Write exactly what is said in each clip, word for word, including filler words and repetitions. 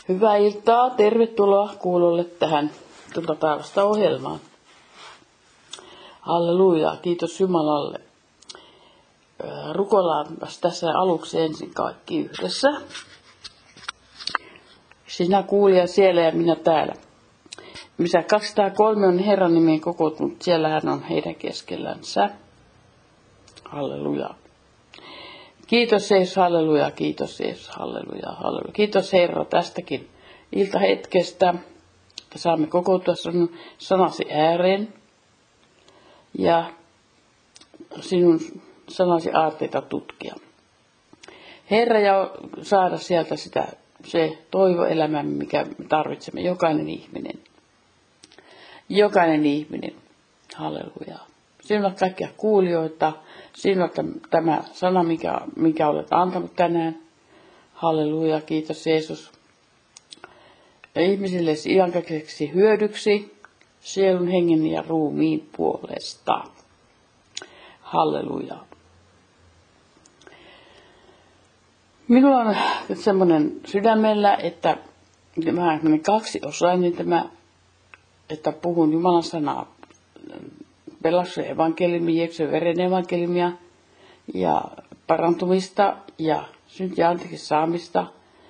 Hyvää iltaa, tervetuloa kuulolle tähän tuota päivästä ohjelmaan. Halleluja, kiitos Jumalalle. Rukoillaan tässä aluksi ensin kaikki yhdessä. Sinä kuulija siellä ja minä täällä. Missä kaksisataakolme on Herran nimeen kokoontunut, siellä hän on heidän keskellänsä. Halleluja. Kiitos Jeesus, halleluja, kiitos Jeesus, halleluja, halleluja. Kiitos Herra tästäkin iltahetkestä, että saamme kokoontua sinun sanasi ääreen ja sinun sanasi aarteita tutkia. Herra, ja saada sieltä sitä, se toivoelämä, mikä me tarvitsemme, jokainen ihminen. Jokainen ihminen, halleluja. Sinulla kaikkia kuulijoita, sinulla tämä sana, mikä, mikä olet antanut tänään. Halleluja, kiitos Jeesus. Ja ihmisille iankaiseksi hyödyksi, sielun, hengen ja ruumiin puolesta. Halleluja. Minulla on semmoinen sydämellä, että mä kaksi osainen tämä, että puhun Jumalan sanaa. Pelastuksen evankeliumia, Jeesuksen veren evankeliumia ja parantumista ja syntiä anteeksi saamista.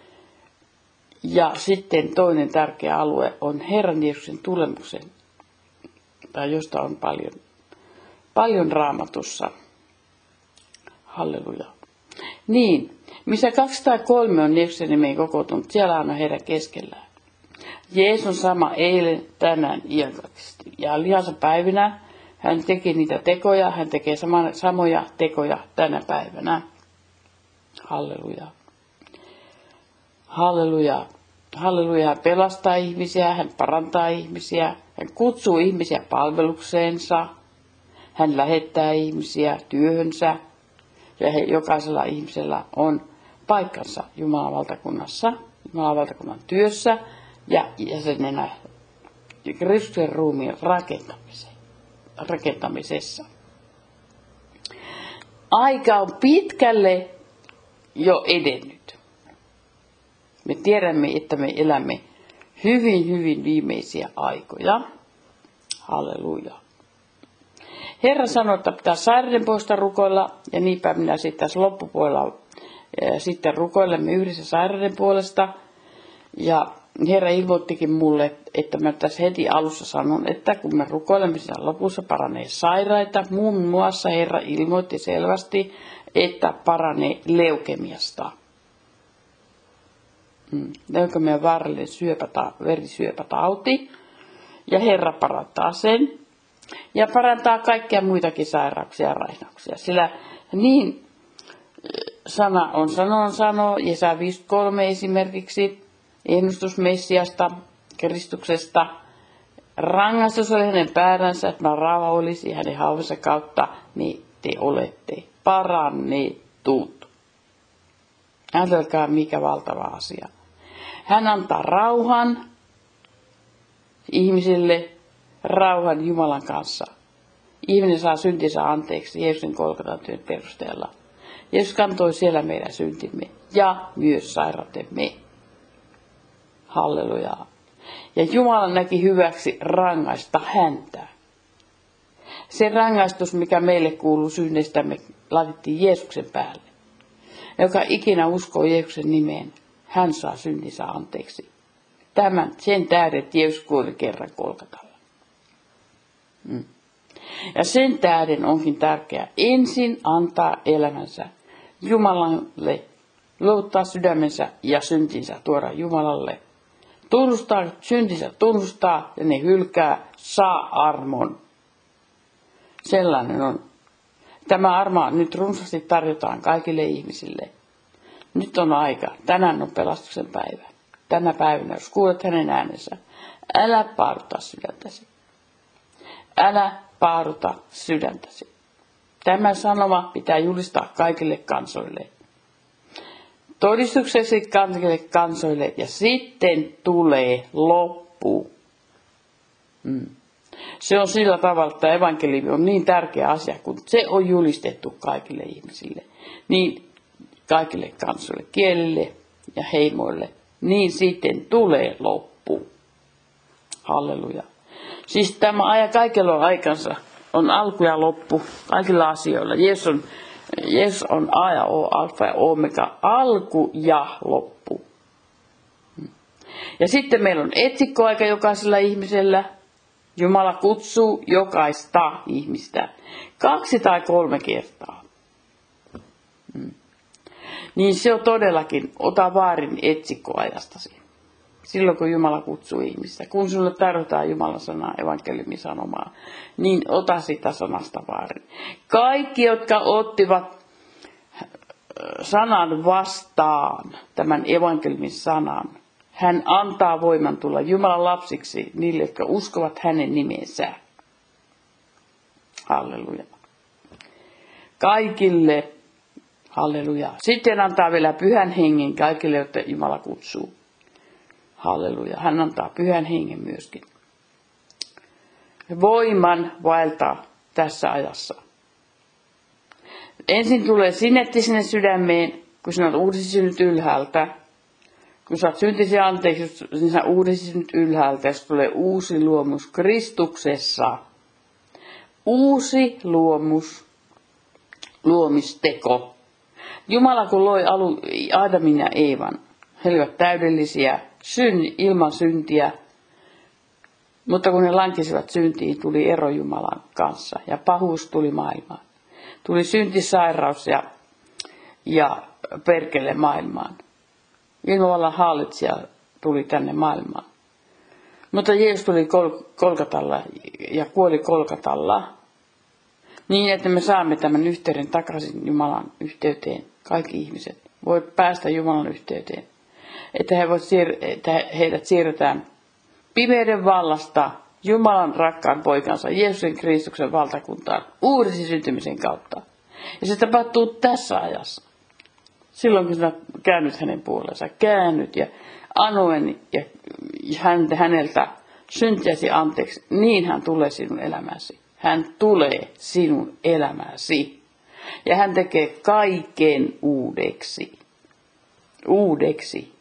Ja sitten toinen tärkeä alue on Herran Jeesuksen tulemuksen, tai josta on paljon, paljon Raamatussa. Halleluja. Niin, missä kaksisataakolme on Jeesuksen nimeen kokoontunut, siellä on heidän keskellään. Jeesus on sama eilen, tänään, iankaikkisesti ja lihansa päivinä. Hän teki niitä tekoja, hän tekee sama, samoja tekoja tänä päivänä. Halleluja. Halleluja. Halleluja. Hän pelastaa ihmisiä, hän parantaa ihmisiä, hän kutsuu ihmisiä palvelukseensa, hän lähettää ihmisiä työhönsä ja he, jokaisella ihmisellä on paikkansa Jumalan valtakunnassa, Jumalan valtakunnan työssä ja jäsenenä Kristuksen ruumiin rakentamiseen. rakentamisessa. Aika on pitkälle jo edennyt. Me tiedämme, että me elämme hyvin, hyvin viimeisiä aikoja. Halleluja. Herra sanoi, että pitää sairaiden puolesta rukoilla, ja niinpä minä sitten tässä loppupuolella sitten rukoilemme yhdessä sairaiden puolesta. Ja Herra ilmoittikin mulle, että mä tässä heti alussa sanon, että kun me rukoilemme siinä lopussa paranee sairaita, muun muassa Herra ilmoitti selvästi, että paranee leukemiasta. Hmm. Leukemian vaarallinen syöpäta, verisyöpätauti. Ja Herra parantaa sen. Ja parantaa kaikkia muitakin sairauksia ja raihnauksia. Sillä niin sana on sanon sanoo, Jesaja viisikymmentäkolme esimerkiksi, ennustus Messiasta, Kristuksesta. Rangaistus oli hänen pääränsä, että rauha olisi hänen hauvansa kautta, niin te olette parannetut. Ajatelkaa, mikä valtava asia. Hän antaa rauhan ihmisille, rauhan Jumalan kanssa. Ihminen saa syntinsä anteeksi Jeesuksen Golgatan työn perusteella. Jeesus kantoi siellä meidän syntimme ja myös sairautemme. Halleluja. Ja Jumala näki hyväksi rangaista häntä. Se rangaistus, mikä meille kuuluu synnestämme, laitettiin Jeesuksen päälle. Joka ikinä uskoo Jeesuksen nimeen, hän saa syntinsä anteeksi. Tämän, sen tähden Jeesus kuoli kerran Golgatalla. Mm. Ja sen tähden onkin tärkeää ensin antaa elämänsä Jumalalle, luottaa sydämensä ja syntinsä tuoda Jumalalle. Tunnustaa, syntinsä tunnustaa ja ne hylkää, saa armon. Sellainen on. Tämä armo nyt runsaasti tarjotaan kaikille ihmisille. Nyt on aika. Tänään on pelastuksen päivä. Tänä päivänä, jos kuulet hänen äänensä, älä paaduta sydäntäsi. Älä paaduta sydäntäsi. Tämä sanoma pitää julistaa kaikille kansoille. Todistukseksi kaikille kansoille ja sitten tulee loppu. Mm. Se on sillä tavalla, että evankeliumi on niin tärkeä asia, kun se on julistettu kaikille ihmisille. Niin kaikille kansoille, kielille ja heimoille niin sitten tulee loppu. Halleluja. Siis tämä aja kaikella on aikansa. On alku ja loppu kaikilla asioilla. Jeesus on, Jeesus on A ja O, alfa ja omega, alku ja loppu. Ja sitten meillä on etsikkoaika jokaisella ihmisellä. Jumala kutsuu jokaista ihmistä kaksi tai kolme kertaa. Hmm. Niin se on todellakin, ota vaarin etsikkoajastasi. Silloin kun Jumala kutsuu ihmistä. Kun sinulle tarvitaan Jumalan sanaa, evankeliumin sanomaa, niin ota sitä sanasta vaarin. Kaikki, jotka ottivat sanan vastaan, tämän evankeliumin sanan, hän antaa voiman tulla Jumalan lapsiksi niille, jotka uskovat hänen nimensä. Halleluja. Kaikille. Halleluja. Sitten antaa vielä pyhän hengen kaikille, joita Jumala kutsuu. Halleluja. Hän antaa pyhän hengen myöskin. Voiman vaeltaa tässä ajassa. Ensin tulee sinetti sinne sydämeen, kun sinä olet uudistunut ylhäältä. Kun sä oot syntisi anteeksi, niin sä uudistunut ylhäältä, ja tulee uusi luomus Kristuksessa. Uusi luomus, luomisteko. Jumala kun loi alu, Aadamin ja Eevan, he olivat täydellisiä, syn, ilman syntiä, mutta kun he lankisivat syntiin, tuli ero Jumalan kanssa ja pahuus tuli maailmaan. Tuli syntisairaus ja, ja perkele maailmaan. Ilmavallan hallitsija tuli tänne maailmaan. Mutta Jeesus tuli kol- Kolkatalla ja kuoli Kolkatalla niin, että me saamme tämän yhteyden takaisin Jumalan yhteyteen. Kaikki ihmiset voivat päästä Jumalan yhteyteen. Että, he voivat siir- että heidät siirretään pimeyden vallasta Jumalan rakkaan poikansa Jeesuksen Kristuksen valtakuntaan uudesi syntymisen kautta. Ja se tapahtuu tässä ajassa. Silloin kun sinä käännyt hänen puoleensa, käännyt ja anoen ja häneltä syntiäsi anteeksi, niin hän tulee sinun elämäsi. Hän tulee sinun elämäsi. Ja hän tekee kaiken uudeksi. Uudeksi.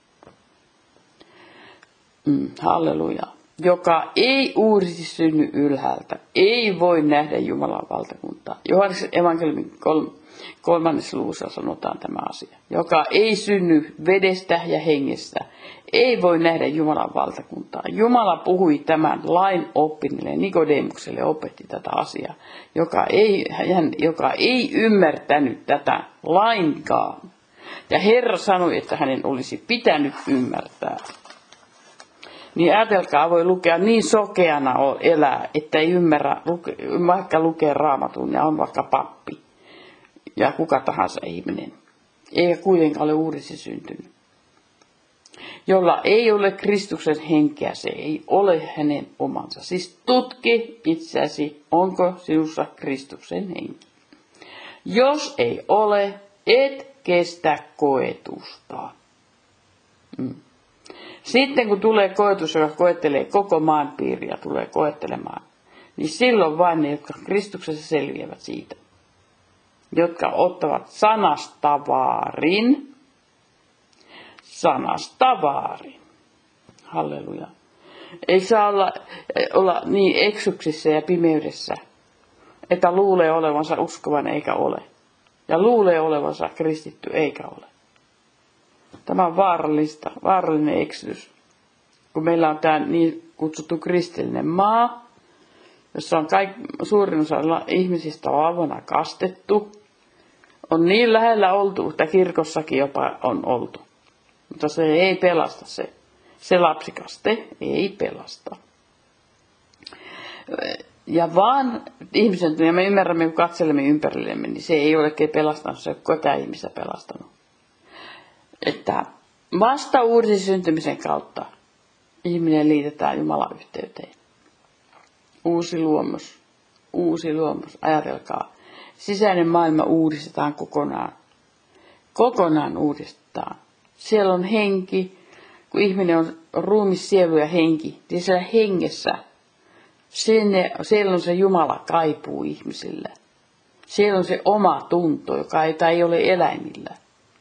Mm, halleluja. Joka ei uudesti synny ylhäältä, ei voi nähdä Jumalan valtakuntaa. Johanneksen evankeliumin kolmannessa luvussa sanotaan tämä asia. Joka ei synny vedestä ja hengestä, ei voi nähdä Jumalan valtakuntaa. Jumala puhui tämän lain oppineelle, Nikodemukselle opetti tätä asiaa, joka ei, hän, joka ei ymmärtänyt tätä lainkaan. Ja Herra sanoi, että hänen olisi pitänyt ymmärtää. Niin ajatelkaa, voi lukea niin sokeana elää, että ei ymmärrä, luke, vaikka lukee Raamatun ja on vaikka pappi ja kuka tahansa ihminen. Eikä kuitenkaan ole uudesti syntynyt. Jolla ei ole Kristuksen henkeä, se ei ole hänen omansa. Siis tutki itseäsi, onko sinussa Kristuksen henki. Jos ei ole, et kestä koetusta. Mm. Sitten kun tulee koetus, joka koettelee koko maan piiriä, tulee koettelemaan, niin silloin vain ne, jotka Kristuksessa selviävät siitä, jotka ottavat sanasta vaarin, sanasta vaarin. Halleluja. Ei saa olla, olla niin eksyksissä ja pimeydessä, että luulee olevansa uskovan eikä ole. Ja luulee olevansa kristitty eikä ole. Tämä on vaarallista, vaarallinen eksydys. Kun meillä on tämä niin kutsuttu kristillinen maa, jossa on kaik, suurin osa ihmisistä valvona kastettu, on niin lähellä oltu, että kirkossakin jopa on oltu. Mutta se ei pelasta se. Se lapsikaste ei pelasta. Ja vaan ihmisen, ja me ymmärrämme, kun katselemme ympärillemme, niin se ei ole pelastanut, se ei ole ketään ihmistä pelastanut. Että vasta uudisen syntymisen kautta ihminen liitetään Jumalan yhteyteen. Uusi luomus, uusi luomus, ajatelkaa. Sisäinen maailma uudistetaan kokonaan. Kokonaan uudistetaan. Siellä on henki, kun ihminen on ruumis, sielu ja henki, niin siellä hengessä, sinne, siellä on se Jumala kaipuu ihmisillä. Siellä on se oma tunto, joka ei, ei ole eläimillä.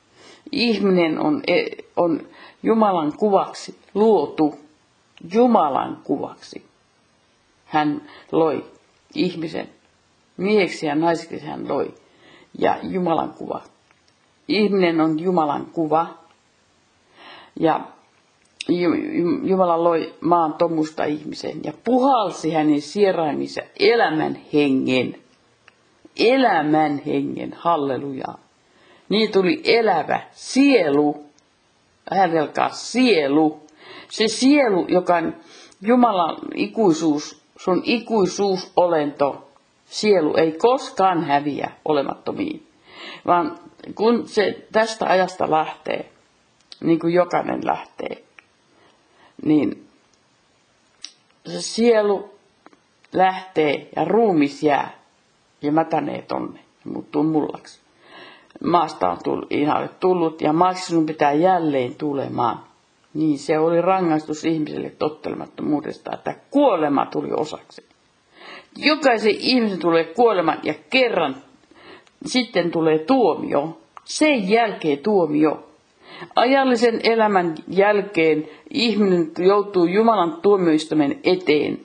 Ihminen on, on Jumalan kuvaksi luotu. Jumalan kuvaksi. Hän loi ihmisen. Mieheksi ja naiseksi hän loi. Ja Jumalan kuva. Ihminen on Jumalan kuva. Ja Jumala loi maan tomusta ihmisen ja puhalsi hänen sieraimiinsa elämän hengen. Elämän hengen, halleluja. Niin tuli elävä sielu. Ajatelkaa sielu. Se sielu, joka on Jumalan ikuisuus, sun ikuisuusolento. Sielu ei koskaan häviä olemattomiin. Vaan kun se tästä ajasta lähtee, niin kuin jokainen lähtee, niin se sielu lähtee ja ruumis jää ja mätänee tonne ja muuttuu mullaksi. Maasta on tullut, ihan tullut ja maaksi sinun pitää jälleen tulemaan. Niin se oli rangaistus ihmiselle tottelemattomuudesta, että kuolema tuli osaksi. Jokaisen ihmisen tulee kuolema ja kerran sitten tulee tuomio. Sen jälkeen tuomio. Ajallisen elämän jälkeen ihminen joutuu Jumalan tuomioistuimen eteen.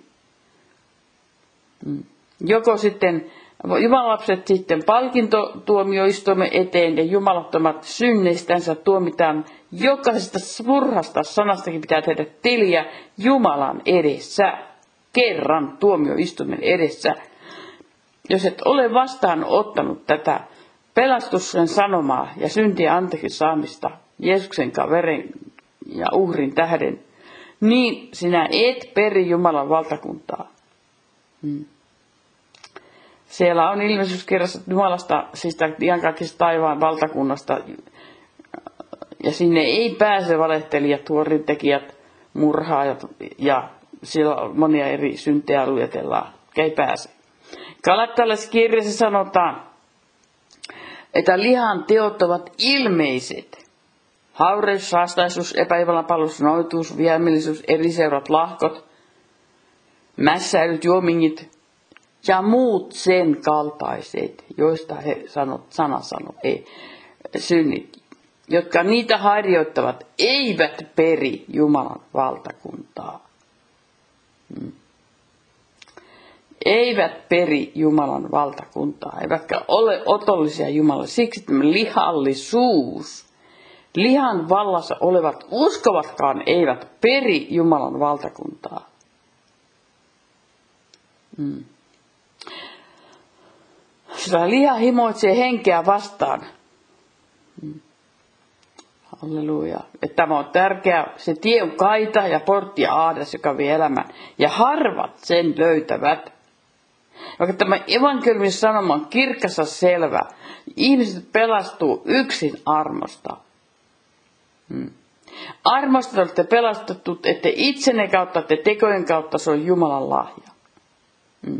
Joko sitten Jumalan lapset sitten palkintotuomioistuimen eteen ja jumalattomat synneistänsä tuomitaan. Jokaisesta murhasta sanastakin pitää tehdä tiliä Jumalan edessä. Kerran tuomioistuimen edessä. Jos et ole vastaan ottanut tätä pelastuksen sanomaa ja syntien anteeksi saamista Jeesuksen veren ja uhrin tähden, niin sinä et peri Jumalan valtakuntaa. Hmm. Siellä on ilmestyskerrassa Jumalasta, siis iankaikkisesta taivaan valtakunnasta, ja sinne ei pääse valehtelijat, tuorintekijät, murhaajat, ja siellä on monia eri syntejä luetellaan, ei pääse. Galattalaisessa kirjassa sanotaan, että lihan teot ovat ilmeiset. Haureus, saastaisuus, epäjumalanpalvelus, noituus, vihamielisyys, eri seurat, lahkot, mässäilyt, juomingit ja muut sen kaltaiset, joista he sanot, sana sanoo, ei, synnit, jotka niitä harjoittavat, eivät peri Jumalan valtakuntaa. Hmm. Eivät peri Jumalan valtakuntaa, eivätkä ole otollisia Jumalalle. Siksi tämä lihallisuus, lihan vallassa olevat uskovatkaan eivät peri Jumalan valtakuntaa. Hmm. Sillä liha himoitsee henkeä vastaan. Hmm. Halleluja. Että tämä on tärkeää. Se tie on kaita ja portti ja aadas, joka vie elämän. Ja harvat sen löytävät. Vaikka tämä evankeliumin sanoma on kirkassa selvä. Ihmiset pelastuu yksin armosta. Hmm. Armosta olette pelastettu, ette itsenne kautta, ette tekojen kautta, se on Jumalan lahja. Hmm.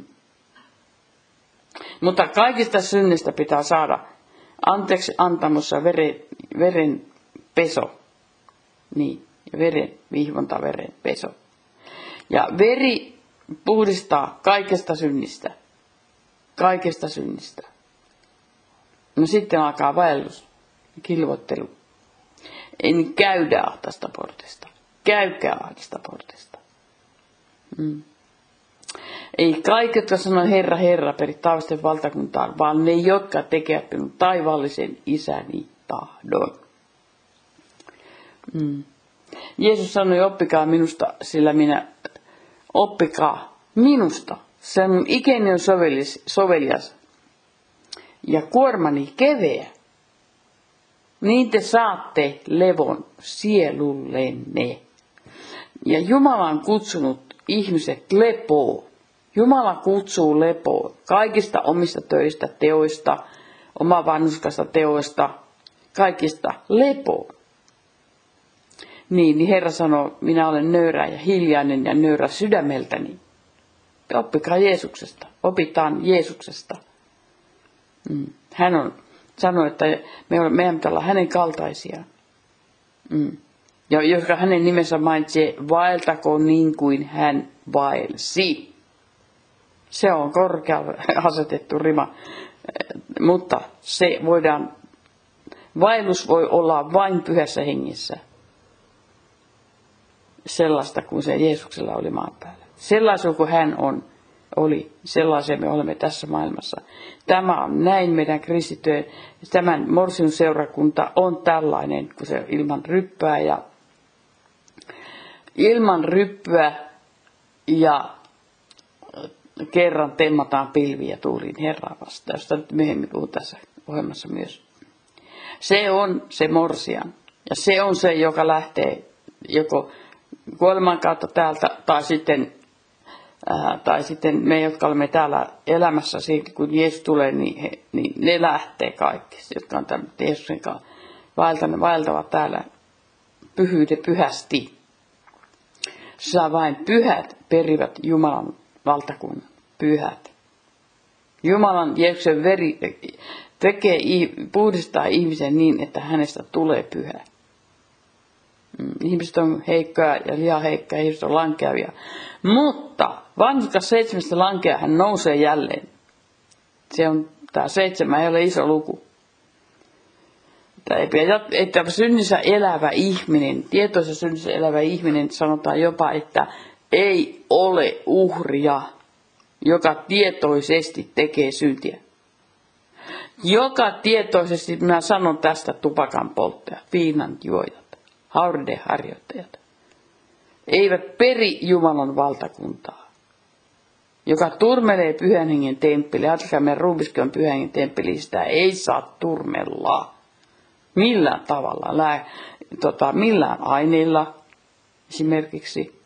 Mutta kaikista synnistä pitää saada anteeksi antamussa veren, veren peso. Niin, ja veren, vihvonta veren peso. Ja veri puhdistaa kaikesta synnistä. Kaikesta synnistä. No sitten alkaa vaellus, kilvoittelu. En käydä ahdasta portista. Käykää ahdasta portista. Hmm. Ei kaikki, jotka sanoo Herra, Herra, peri taivasten valtakuntaan, vaan ne, jotka tekevät minun taivaallisen isäni tahdon. Hmm. Jeesus sanoi, oppikaa minusta, sillä minä, oppikaa minusta. Se mun ikäni on sovelias, sovelias ja kuormani keveä. Niin te saatte levon sielullenne. Ja Jumala on kutsunut ihmiset lepoon. Jumala kutsuu lepoon kaikista omista töistä, teoista, oma vanhuskasta teoista, kaikista lepoon. Niin, niin Herra sanoo, minä olen nöyrä ja hiljainen ja nöyrä sydämeltäni. Oppikaa Jeesuksesta, opitaan Jeesuksesta. Hän on sanoi, että me olemme, meidän pitää olla hänen kaltaisia. Ja jos hänen nimensä mainitsee, vaeltakoon niin kuin hän vaelsi. Se on korkealle asetettu rima, mutta se voidaan Vaellus voi olla vain pyhässä hengessä. Sellaista kuin se Jeesuksella oli maan päällä. Sellaisen kuin hän on, oli, sellaisen me olemme tässä maailmassa. Tämä on näin meidän kristittyjen, tämän Morsiun seurakunta on tällainen, kun se ilman ryppää ja ilman ryppyä ja kerran temmataan pilviä tuuliin Herraa vastaan, josta nyt myöhemmin puhun tässä ohjelmassa myös. Se on se morsian ja se on se, joka lähtee joko kuoleman kautta täältä tai sitten, ää, tai sitten me, jotka olemme täällä elämässä, kun Jeesus tulee, niin, he, niin ne lähtee kaikki, jotka on tämän Jeesuksen kanssa vaeltavat täällä pyhyyden pyhästi. Saa vain pyhät perivät Jumalan valtakunnan. Pyhät. Jumalan Jeesuksen veri tekee, puhdistaa ihmisen niin, että hänestä tulee pyhä. Ihmiset on heikkoja ja lihaheikkoja, ihmiset on lankeavia. Mutta vanhurskaus seitsemästä lankeaa hän nousee jälleen. Se on, tämä seitsemän ei ole iso luku. Että synnissä elävä ihminen, tietoisessa synnissä elävä ihminen, sanotaan jopa, että ei ole uhria, joka tietoisesti tekee syntiä. Joka tietoisesti, minä sanon tästä tupakan polttajat, viinan juojat, hauriden harjoittajat, eivät peri Jumalan valtakuntaa, joka turmelee pyhän hengen temppeliä. Ajatelkaa, meidän ruumiskin on pyhän hengen temppeli, sitä ei saa turmella millään tavalla, lää, tota, millään aineilla esimerkiksi,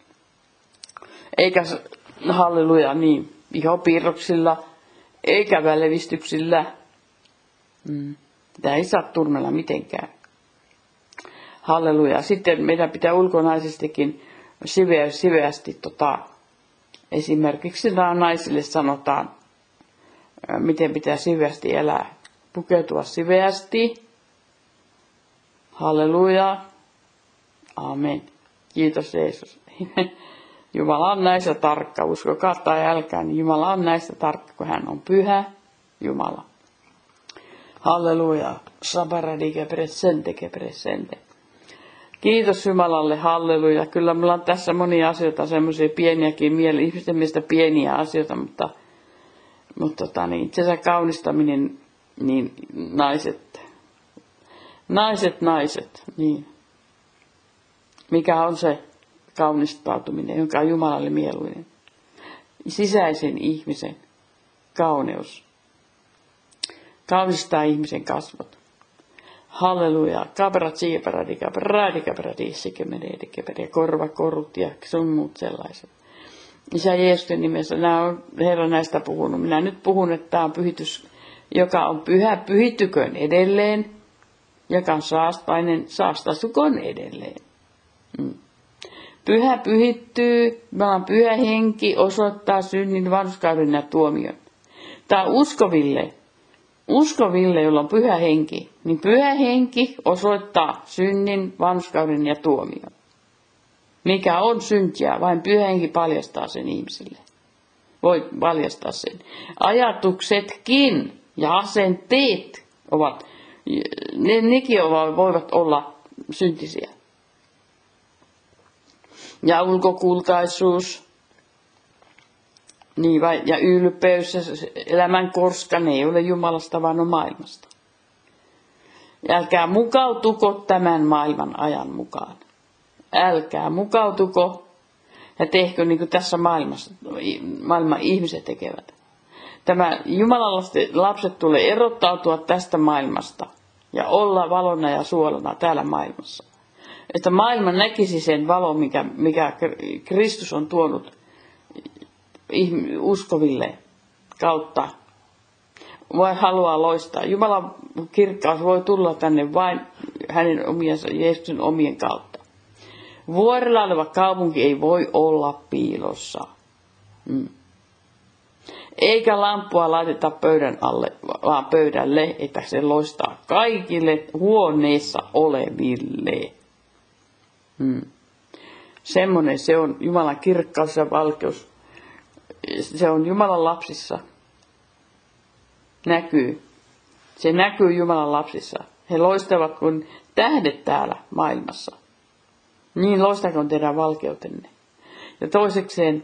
eikä halleluja niin ihopiirroksilla, eikä välevistyksillä. Mm. Tämä ei saa turmella mitenkään. Halleluja. Sitten meidän pitää ulkonaisestikin siveä, siveästi, tota, esimerkiksi naisille sanotaan, miten pitää siveästi elää. Pukeutua siveästi. Halleluja. Amen. Kiitos Jeesus. Jumala on näissä tarkka. Uskokaa tai älkää, niin Jumala on näistä tarkka, kun hän on pyhä Jumala. Halleluja. Sabaradike presente ke presente. Kiitos Jumalalle, halleluja. Kyllä meillä on tässä monia asioita, semmoisia pieniäkin mieli, ihmisten mielestä pieniä asioita, mutta, mutta tota, niin, itse asiassa kaunistaminen, niin naiset, naiset, naiset, niin. Mikä on se kaunistautuminen, joka on Jumalalle mieluinen? Sisäisen ihmisen kauneus. Kaunistaa ihmisen kasvot. Halleluja. Kabrati, kabrati, kabrati, kabrati, sikemededi, kabrati, korvakorut ja sun muut sellaiset. Isä Jeesuksen nimessä, nämä on Herra näistä puhunut. Minä nyt puhun, että tämä on pyhitys, joka on pyhä, pyhittyköön edelleen, joka on saastainen, saastaisukoon edelleen. Mm. Pyhä pyhittyy, vaan pyhä henki osoittaa synnin, vanhurskauden ja tuomion. Tämä on uskoville. Uskoville, jolla on pyhä henki, niin pyhä henki osoittaa synnin, vanhurskauden ja tuomion. Mikä on syntiä, vain pyhä henki paljastaa sen ihmisille. Voi paljastaa sen. Ajatuksetkin ja asenteet ovat, ne, nekin voivat olla syntisiä. Ja ulkokultaisuus. Niin vai, ja ylpeys ja elämän korska, ne ei ole Jumalasta, vaan on maailmasta. Ja älkää mukautuko tämän maailman ajan mukaan. Älkää mukautuko ja tehkö niin kuin tässä maailmassa, maailman ihmiset tekevät. Tämä Jumalan lapset tulee erottautua tästä maailmasta ja olla valona ja suolana täällä maailmassa. Että maailma näkisi sen valon, mikä, mikä Kristus on tuonut uskoville kautta, vai haluaa loistaa. Jumalan kirkkaus voi tulla tänne vain hänen omiensa, Jeesuksen omien kautta. Vuorella oleva kaupunki ei voi olla piilossa. Mm. Eikä lamppua laiteta pöydän alle, vaan pöydälle, että se loistaa kaikille huoneessa oleville. Mm. Semmoinen se on Jumalan kirkkaus ja valkeus. Se on Jumalan lapsissa. Näkyy. Se näkyy Jumalan lapsissa. He loistavat kuin tähdet täällä maailmassa. Niin loistakoon teidän valkeutenne. Ja toisekseen,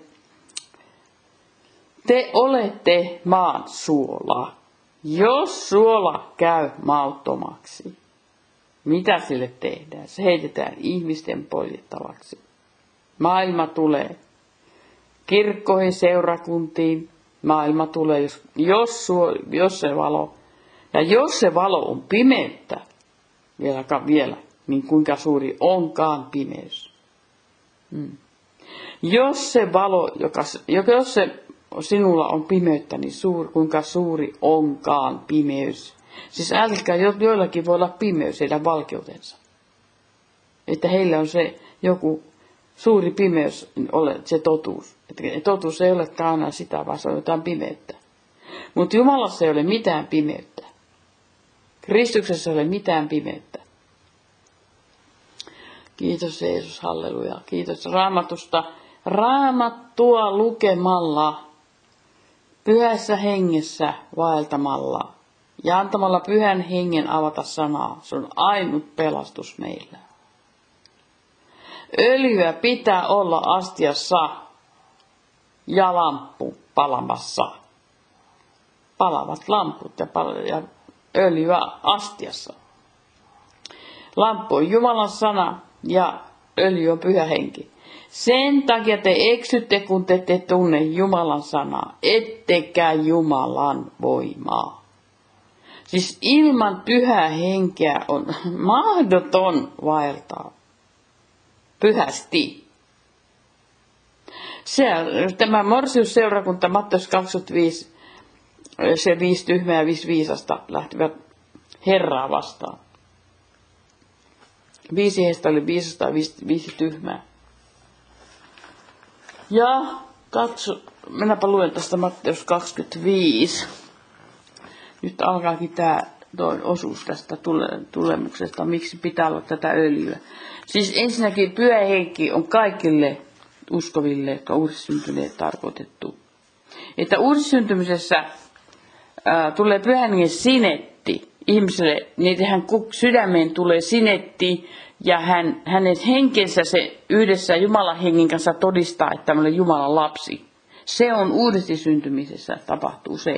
te olette maan suola. Jos suola käy mauttomaksi, mitä sille tehdään? Se heitetään ihmisten poljettavaksi. Maailma tulee kirkkoihin, seurakuntiin. Maailma tulee, jos, jos, suo, jos se valo, ja jos se valo on pimeyttä, vielä, vielä niin kuinka suuri onkaan pimeys. Hmm. Jos se valo, joka, jos se sinulla on pimeyttä, niin suuri, kuinka suuri onkaan pimeys. Siis älkää, joillakin voi olla pimeys heidän valkeutensa. Että heillä on se joku suuri pimeys, se totuus. Että totuus ei olekaan aina sitä, vaan se on jotain pimeyttä. Mutta Jumalassa ei ole mitään pimeyttä. Kristuksessa ei ole mitään pimeyttä. Kiitos Jeesus, halleluja. Kiitos Raamatusta. Raamattua lukemalla, pyhässä hengessä vaeltamalla ja antamalla pyhän hengen avata sanaa. Se on ainut pelastus meillä. Öljyä pitää olla astiassa ja lamppu palamassa. Palavat lamput ja, pal- ja öljyä astiassa. Lamppu on Jumalan sana ja öljy on pyhä henki. Sen takia te eksytte, kun te ette tunne Jumalan sanaa, ettekä Jumalan voimaa. Siis ilman pyhää henkeä on mahdoton vaeltaa pyhästi. Se, tämä Morsiusseurakunta, Matteus kaksikymmentäviisi, se viisi tyhmää ja viisi viisasta lähtivät Herraa vastaan. Viisi heistä oli viisasta ja viisi, viisi tyhmää. Ja katso, mennäpä luen tästä Matteus kaksikymmentäviisi. Nyt alkaakin tämä toi osuus tästä tule, tulemuksesta, miksi pitää olla tätä öljyä. Siis ensinnäkin pyhä henki on kaikille uskoville, jotka uudessyntyneet tarkoitettu. Että uudessyntymisessä ää, tulee pyhän hengen sinetti ihmiselle, niin hän sydämeen tulee sinetti ja hän, hänen henkensä se yhdessä Jumalan hengen kanssa todistaa, että hän on Jumalan lapsi. Se on uudesti syntymisessä tapahtuu se.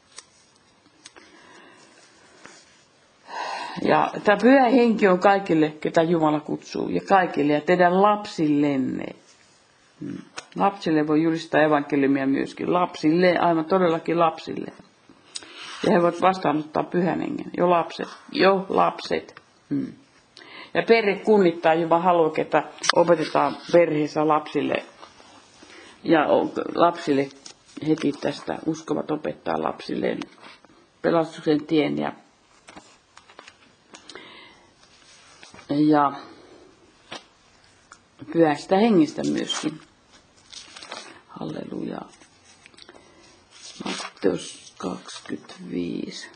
Ja tämä pyhä henki on kaikille, ketä Jumala kutsuu, ja kaikille, ja teidän lapsillenne. Hmm. Lapsille voi julistaa evankeliumia myöskin. Lapsille, aivan todellakin lapsille. Ja he voivat vastaanottaa pyhän hengen. Jo lapset. Jo lapset. Hmm. Ja perhe kunnittaa Jumala haluaa, että opetetaan perheessä lapsille. Ja lapsille heti tästä uskovat opettaa lapsilleen pelastuksen tien ja Ja pyhästä hengestä myöskin. Halleluja. Matteus kaksikymmentäviisi.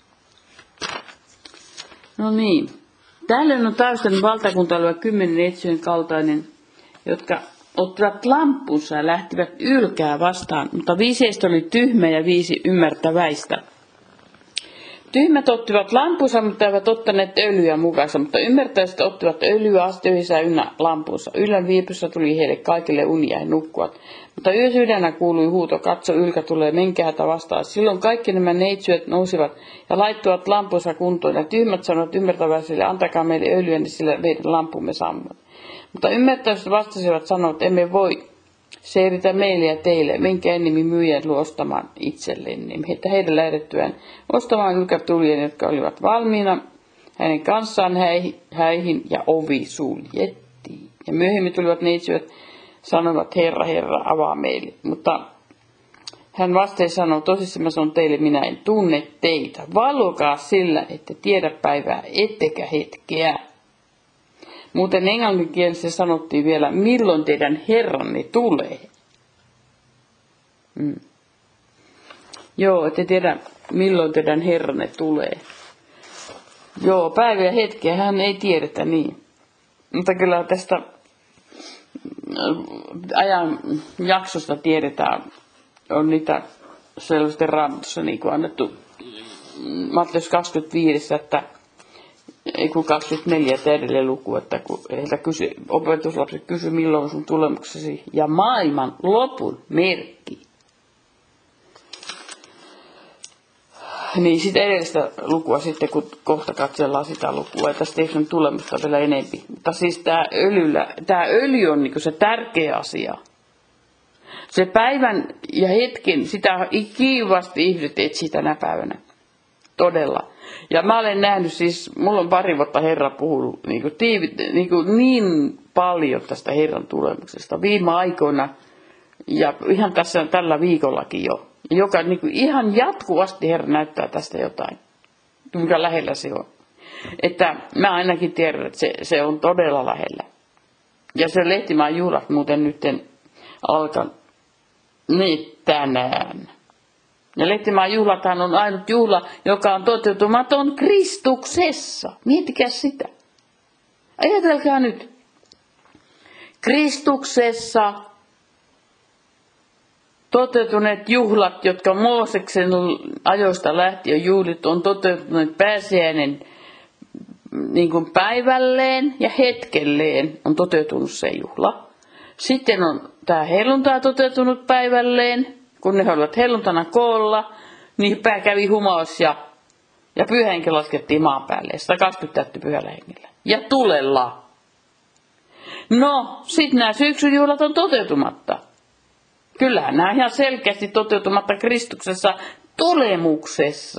No niin. Tällöin on taustan valtakunta kymmenen etsiön kaltainen, jotka ottivat lampunsa ja lähtivät ylkää vastaan, mutta viisi heistä oli tyhmä ja viisi ymmärtäväistä. Tyhmät ottivat lampunsa, mutta eivät ottaneet öljyä mukaansa, mutta ymmärtäjät ottivat öljyä astioihinsa ynnä lampunsa. Yllän viipussa tuli heille kaikille uni ja he nukkuvat. Mutta yösydänä kuului huuto, katso, ylkä tulee, menkää häntä vastaan. Silloin kaikki nämä neitsyöt nousivat ja laittuvat lampunsa kuntoon. Ja tyhmät sanoivat ymmärtäväisille, antakaa meille öljyä, niin sillä meidän lampumme sammuvat. Mutta ymmärtäjät vastasivat, sanoivat, emme voi. Se ei riitä meille ja teille. Menkää ennemmin myyjät luo ostamaan itselleen. Että heidän lähdettyään ostamaan ylkätulien, jotka olivat valmiina hänen kanssaan häihin ja ovi suljettiin. Ja myöhemmin tulivat neitsyöt, sanoivat, Herra, Herra, avaa meille. Mutta hän vastaan sanoi, tosissaan mä sanon teille, minä en tunne teitä. Valvokaa sillä, että tiedä päivää, ettekä hetkeä. Muuten englanninkielessä sanottiin vielä, milloin teidän herranne tulee. Mm. Joo, ette tiedä, milloin teidän herranne tulee. Joo, päivä ja hetkeä hän ei tiedetä niin. Mutta kyllä tästä ajan jaksosta tiedetään, on niitä selvästi Raamatussa niin kuin annettu Matteus kaksikymmentäviisi, että ei kun kaksikymmentäneljä edelleen luku, että kun heiltä kysy, opetuslapset kysyi, milloin on sun tulemuksesi ja maailman lopun merkki. Niin sitten edellistä lukua sitten, kun kohta katsellaan sitä lukua, ja tästä ei ole tulemusta vielä enempi. Mutta siis tämä öljyllä, tämä öljy on niinku se tärkeä asia. Se päivän ja hetken, sitä kiivasti ihmiset etsii tänä päivänä. Todella. Ja mä olen nähnyt siis, mulla on pari vuotta Herra puhunut niin, tiivi, niin, niin paljon tästä Herran tulemuksesta viime aikoina ja ihan tässä tällä viikollakin jo. Joka niin kuin ihan jatkuvasti Herra näyttää tästä jotain, mikä lähellä se on. Että mä ainakin tiedän, että se, se on todella lähellä. Ja se Lehtimaan juhlat muuten nyt alkaa niin tänään. Ja Lehtimaan juhlathan on ainut juhla, joka on toteutumaton Kristuksessa. Miettikää sitä. Ajatelkaa nyt. Kristuksessa toteutuneet juhlat, jotka Mooseksen ajoista lähtien juhlit on toteutuneet pääsiäinen niin kuin päivälleen ja hetkelleen on toteutunut se juhla. Sitten on tämä helluntai toteutunut päivälleen, kun ne olivat helluntana koolla, niin pää kävi humaus ja, ja pyhä henki laskettiin maan päälle. sata kaksikymmentä täytty pyhällä hengellä. Ja tulella. No, sitten nämä syksyjuhlat on toteutumatta. Kyllähän nämä ihan selkeästi toteutumatta Kristuksessa tulemuksessa.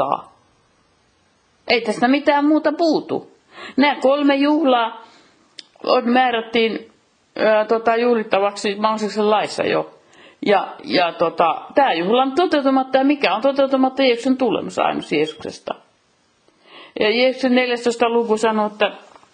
Ei tästä mitään muuta puutu. Nämä kolme juhlaa on määrättiin ää, tota, juhlittavaksi Mooseksen laissa jo. Ja, ja tota, tämä juhla on toteutumatta ja mikä on toteutumatta Jeesuksen tulemus ainut Jeesuksesta. Ja Jeesuksen neljästoista luku sanoo, että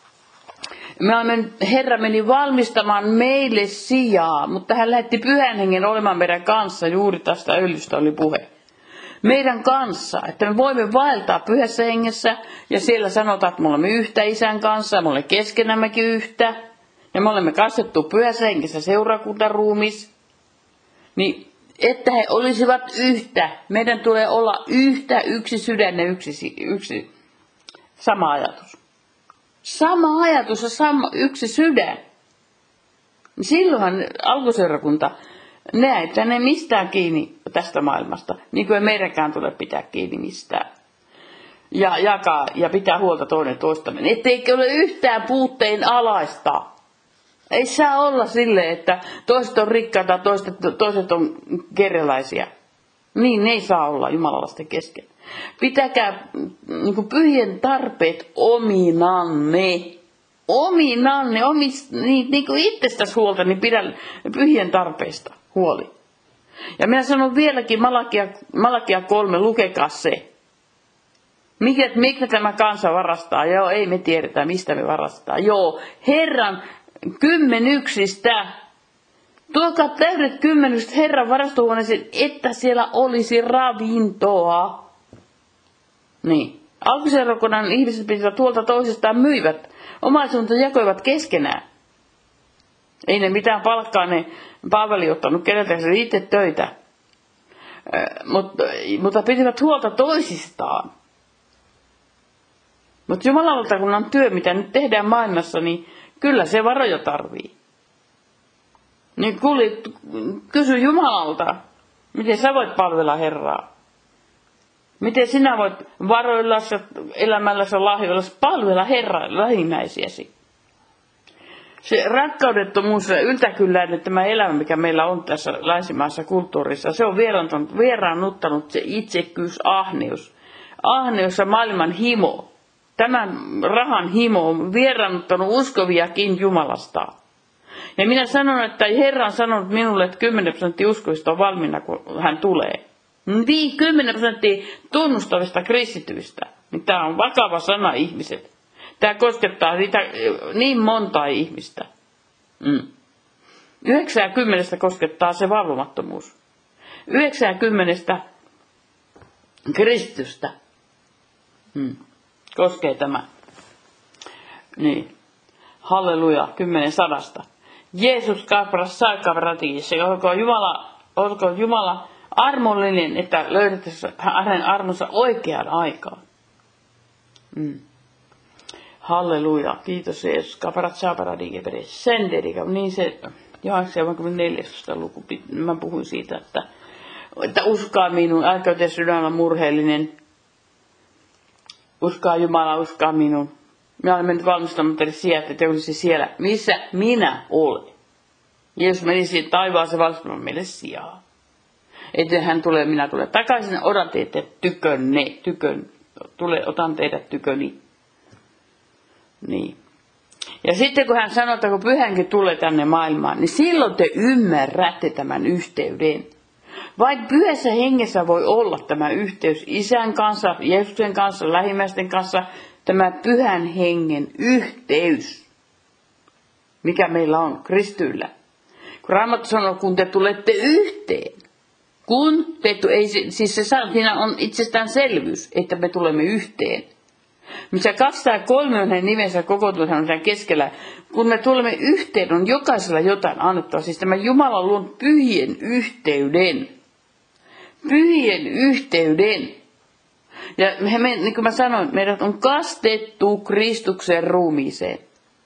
me olemme, Herra meni valmistamaan meille sijaa, mutta hän lähetti pyhän hengen olemaan meidän kanssa, juuri tästä öljystä oli puhe. Meidän kanssa, että me voimme vaeltaa pyhässä hengessä ja siellä sanotaan, että me olemme yhtä isän kanssa, me olemme keskenämmekin yhtä ja me olemme kastettu pyhässä hengessä seurakuntaruumis. Niin, että he olisivat yhtä, meidän tulee olla yhtä, yksi sydän ja yksi, yksi sama ajatus. Sama ajatus ja sama, yksi sydän. Silloinhan alkuseurakunta näe, että ne mistään kiinni tästä maailmasta, niin kuin ei meidänkään tule pitää kiinni mistään. Ja jakaa ja pitää huolta toinen toistamme. Etteikö ole yhtään puutteen alaista. Ei saa olla silleen, että toiset on rikkaita, toiset, toiset on kerjäläisiä. Niin ne ei saa olla jumalalaisten kesken. Pitäkää niin kuin pyhien tarpeet ominanne. Ominanne, omis, niin, niin kuin itsestäsi huolta, niin pidä pyhien tarpeista huoli. Ja minä sanon vieläkin Malakia, Malakia kolme, lukekaa se. Mikä, mikä tämä kansa varastaa? Joo, ei me tiedetä, mistä me varastaa. Joo, Herran kymmenyksistä. Tuokaa täydet kymmenykset Herran varastohuoneeseen, että siellä olisi ravintoa. Niin. Alkuseurakunnan ihmiset pitivät huolta toisistaan, myivät. Omaisuutta jakoivat keskenään. Ei ne mitään palkkaa ne palveli ottanut keneltäkään itse töitä. Mutta, mutta pitivät huolta toisistaan. Mutta Jumalan työ, mitä nyt tehdään maailmassa, niin kyllä se varoja tarvii. Niin kuuli, kysy Jumalalta, miten sä voit palvella Herraa. Miten sinä voit varoillasi, elämälläsi lahjoillasi palvella Herraa lähimmäisiäsi. Se rakkaudettomuus ja yltäkylläinen tämä elämä, mikä meillä on tässä länsimaisessa kulttuurissa, se on vieraannuttanut se itsekkyys, ahneus. Ahneus ja maailman himo. Tämän rahan himo on vieraannuttanut uskoviakin Jumalasta. Ja minä sanon, että Herra on sanonut minulle, että kymmenen prosenttia uskovista on valmiina, kun hän tulee. Niin, kymmenen prosenttia tunnustavista kristityistä. Niin tämä on vakava sana, ihmiset. Tämä koskettaa niitä, niin montaa ihmistä. Mm. Yhdeksää kymmenestä koskettaa se valvomattomuus. Yhdeksää kymmenestä kristitystä mm. koskee tämä. Niin. Halleluja, kymmenen sadasta. Jeesus kapras saakavratissa, olkoon Jumala, olkoon Jumala armollinen, että löydettäisiin hänen armonsa oikeaan aikaan. Mm. Halleluja. Kiitos Jeesus. Kaparat saapara digepere. Senderikä. Niin se Johanneksen evankeliumin neljästoista luku. Mä puhuin siitä, että, että uskaa minun. Älkää te sydämellä murheellinen. Uskaa Jumala, uskaa minun. Minä olen mennyt valmistamaan teille sieltä, että olisi siellä, missä minä olen. Jeesus meni siihen taivaaseen valmistamaan meille sijaa. Että hän tulee, minä tulen takaisin, otan teitä tykönne, tykön, tule, otan teidät tyköni. Niin. Ja sitten kun hän sanoo, että kun pyhänkin tulee tänne maailmaan, niin silloin te ymmärrätte tämän yhteyden. Vain pyhässä hengessä voi olla tämä yhteys isän kanssa, Jeesuksen kanssa, lähimmäisten kanssa, tämä pyhän hengen yhteys, mikä meillä on kristyillä. Kun Raamattu sanoo, kun te tulette yhteen, kun te, ei, siis se, siinä on itsestäänselvyys, että me tulemme yhteen. Missä kaksi tai kolme on hänen nimensä kokoontunut keskellä, kun me tulemme yhteen, on jokaisella jotain annettava. Siis tämä Jumala luon pyhien yhteyden. Pyhien yhteyden. Ja me, niin kuin mä sanoin, meidät on kastettu Kristuksen ruumiiseen.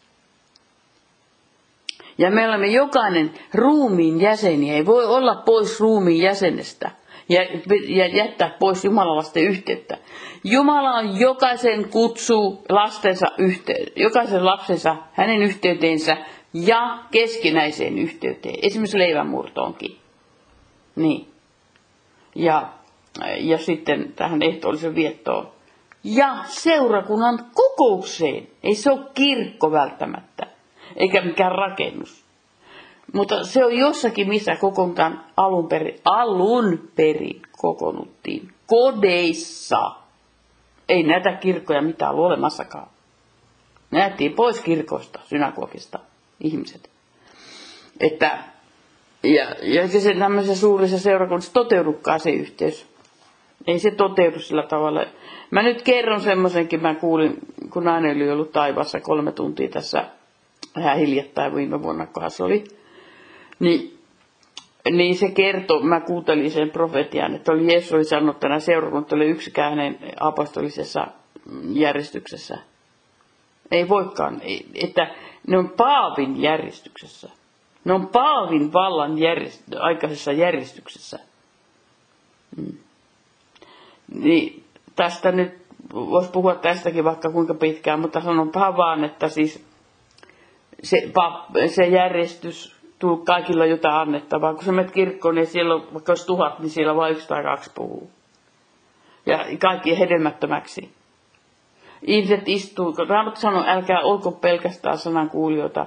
Ja me olemme jokainen ruumiin jäseniä. Ei voi olla pois ruumiin jäsenestä ja, ja jättää pois Jumalan lasten yhteyttä. Jumala on jokaisen kutsuu lastensa yhteyteen, jokaisen lapsensa hänen yhteyteensä ja keskinäiseen yhteyteen. Esimerkiksi leivänmurtoonkin. Niin. Ja, ja sitten tähän ehtoollisen viettoon. Ja seurakunnan kokoukseen. Ei se ole kirkko välttämättä. Eikä mikään rakennus. Mutta se on jossakin, missä kokoontaan alun perin, alun perin kokoonnuttiin. Kodeissa. Ei näitä kirkkoja mitään ollut olemassakaan. Näettiin pois kirkosta, synagogista ihmiset. Että, ja, ja se tämmöisessä suurissa seurakunnassa toteudukaan se yhteys. Ei se toteudu sillä tavalla. Mä nyt kerron semmoisenkin, mä kuulin, kun nainen oli ollut taivaassa kolme tuntia tässä vähän hiljattain viime vuonna, kun se oli. Niin, niin se kertoi, mä kuuntelin sen profetian, että oli Jeesus oli sanonut, että tänä seurakunta oli yksikään hänen apostolisessa järjestyksessä. Ei voikaan, että ne on Paavin järjestyksessä. Ne on Paavin vallan järjest, aikaisessa järjestyksessä. Hmm. Niin, tästä nyt voisi puhua tästäkin vaikka kuinka pitkään, mutta sanonpa vaan, että siis se, se järjestys tuu kaikilla jotain annettavaa. Kun sä menet kirkkoon, niin siellä on, vaikka olisi tuhat, niin siellä vain yksi tai kaksi puhuu. Ja kaikki hedelmättömäksi. Ihmiset istuu, kun Raamattu sanoo, älkää olko pelkästään sanankuulijoita,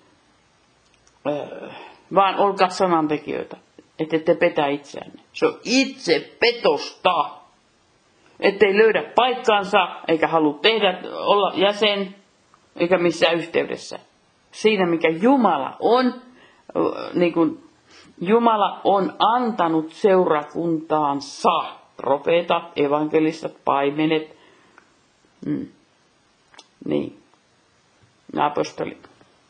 vaan olkaa sanantekijöitä, että ette petä itseänne. Se on itse petosta. Ettei löydä paikkaansa, eikä halua tehdä, olla jäsen, eikä missään yhteydessä. Siinä, mikä Jumala on, niin kuin Jumala on antanut seurakuntaansa, profeetat, evankelistat, paimenet, mm. niin, apostolit,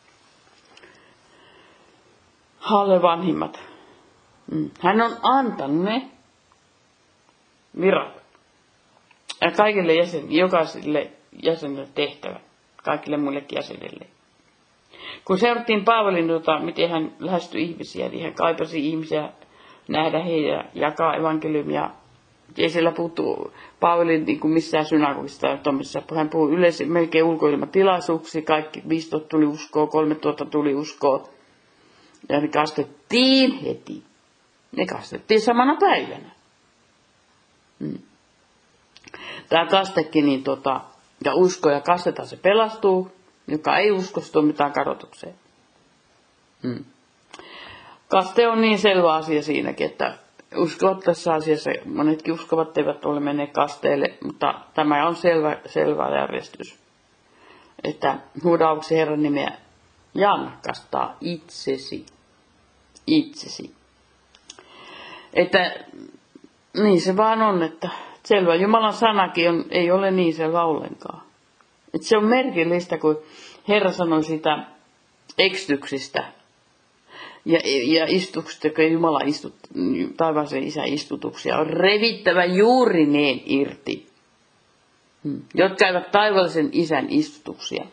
Halle vanhimmat. Mm. Hän on antanut ne virat. Ja kaikille jäsen, jokaiselle jäsenelle tehtävä, kaikille muillekin jäsenille. Kun seurattiin Paavalin, tota, miten hän lähestyi ihmisiä, niin hän kaipasi ihmisiä nähdä heitä, jakaa evankeliumia. Ei siellä puhuttu Paavalin niin kuin missään synagogista tai tuommoisessa. Hän puhui yleensä melkein ulkoilmatilaisuuksia, kaikki viisitoista tuli uskoa, kolmetuhatta tuli uskoa. Ja ne kastettiin heti. Ne kastettiin samana päivänä. Hmm. Tämä kastekin, niin tota, ja usko ja kastetaan se pelastuu. Joka ei usko, se tuomitaan kadotukseen. Hmm. Kaste on niin selvä asia siinäkin, että uskovat tässä asiassa, monetkin uskovat eivät ole menneet kasteelle, mutta tämä on selvä, selvä järjestys. Että huudauksi Herran nimeä ja kastaa itsesi. Itsesi. Että niin se vaan on, että selvä Jumalan sanakin on, ei ole niin selvä ollenkaan. Että se on merkillistä, kun Herra sanoi sitä eksytyksistä ja, ja istuksista, kun Jumala istut, taivaaseen isän istutuksia, on revittävä juurineen irti. Hmm. Jotka eivät taivaallisen isän istutuksia.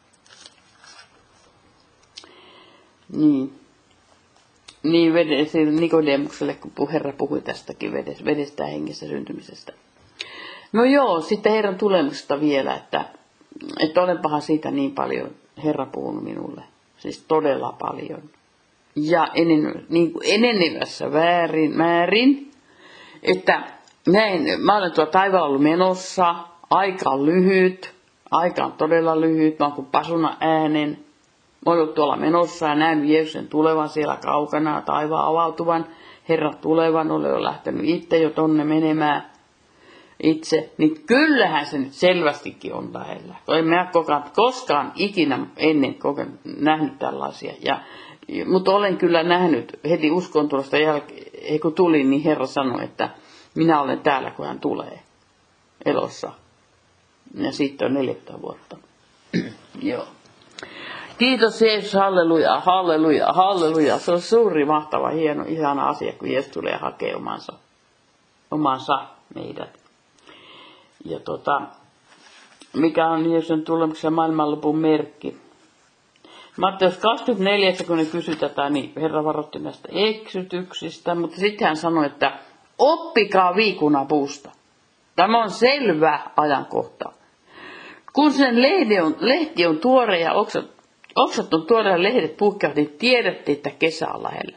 Niin. Niin Nikodemukselle, kun Herra puhui tästäkin vedestä, vedestä ja hengestä syntymisestä. No joo, sitten Herran tulemusta vielä, että, että olenpahan siitä niin paljon Herra puhunut minulle. Siis todella paljon. Ja enen, niin kuin enenevässä väärin, määrin, että näin, mä olen tuolla taivaalla ollut menossa, aika on lyhyt, aika on todella lyhyt, mä oon kuin pasuna äänen. Mä olen ollut tuolla menossa ja näin Jeesuksen tulevan siellä kaukana, taivaan avautuvan, Herran tulevan, olen jo lähtenyt itse jo tonne menemään itse, niin kyllähän se nyt selvästikin on lähellä. En mä koskaan, koskaan ikinä ennen kokenut, nähnyt tällaisia, ja, mutta olen kyllä nähnyt heti uskon tulosta jälkeen, kun tulin, niin Herra sanoi, että minä olen täällä, kun hän tulee elossa. Ja siitä on neljäkymmentä vuotta. Joo. Kiitos Jeesus, halleluja, halleluja, halleluja. Se on suuri, mahtava, hieno, ihana asia, kun Jeesus tulee hakemaan omansa, omansa meidät. Ja tota, mikä on Jeesuksen tulemuksen maailmanlopun merkki? Matteus kaksikymmentäneljä, kun ne kysyi tätä, niin Herra varoitti näistä eksytyksistä, mutta sitten hän sanoi, että oppikaa viikunapuusta. Tämä on selvä ajankohta. Kun sen lehti on, lehti on tuore ja oksat, oksat on tuore ja lehdet puhkeavat, niin tiedätte, että kesä on lähellä.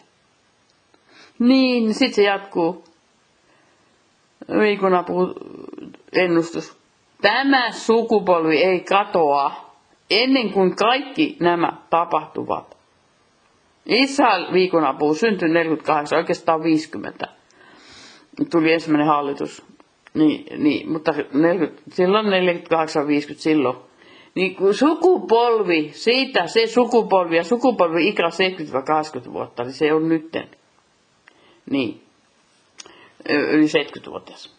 Niin, sitten se jatkuu. Viikunapuu ennustus. Tämä sukupolvi ei katoa ennen kuin kaikki nämä tapahtuvat. Israel viikunapuu syntyi neljäkymmentäkahdeksan, oikeastaan viisikymmentä. Tuli ensimmäinen hallitus. Niin, niin, mutta neljäkymmentä, silloin neljäkymmentäkahdeksan viisikymmentä silloin. Niin kun sukupolvi, siitä se sukupolvi ja sukupolvi ikä seitsemänkymmentä kahdeksankymmentä vuotta, niin se on nytten. Niin, yli seitsemänkymmentävuotias.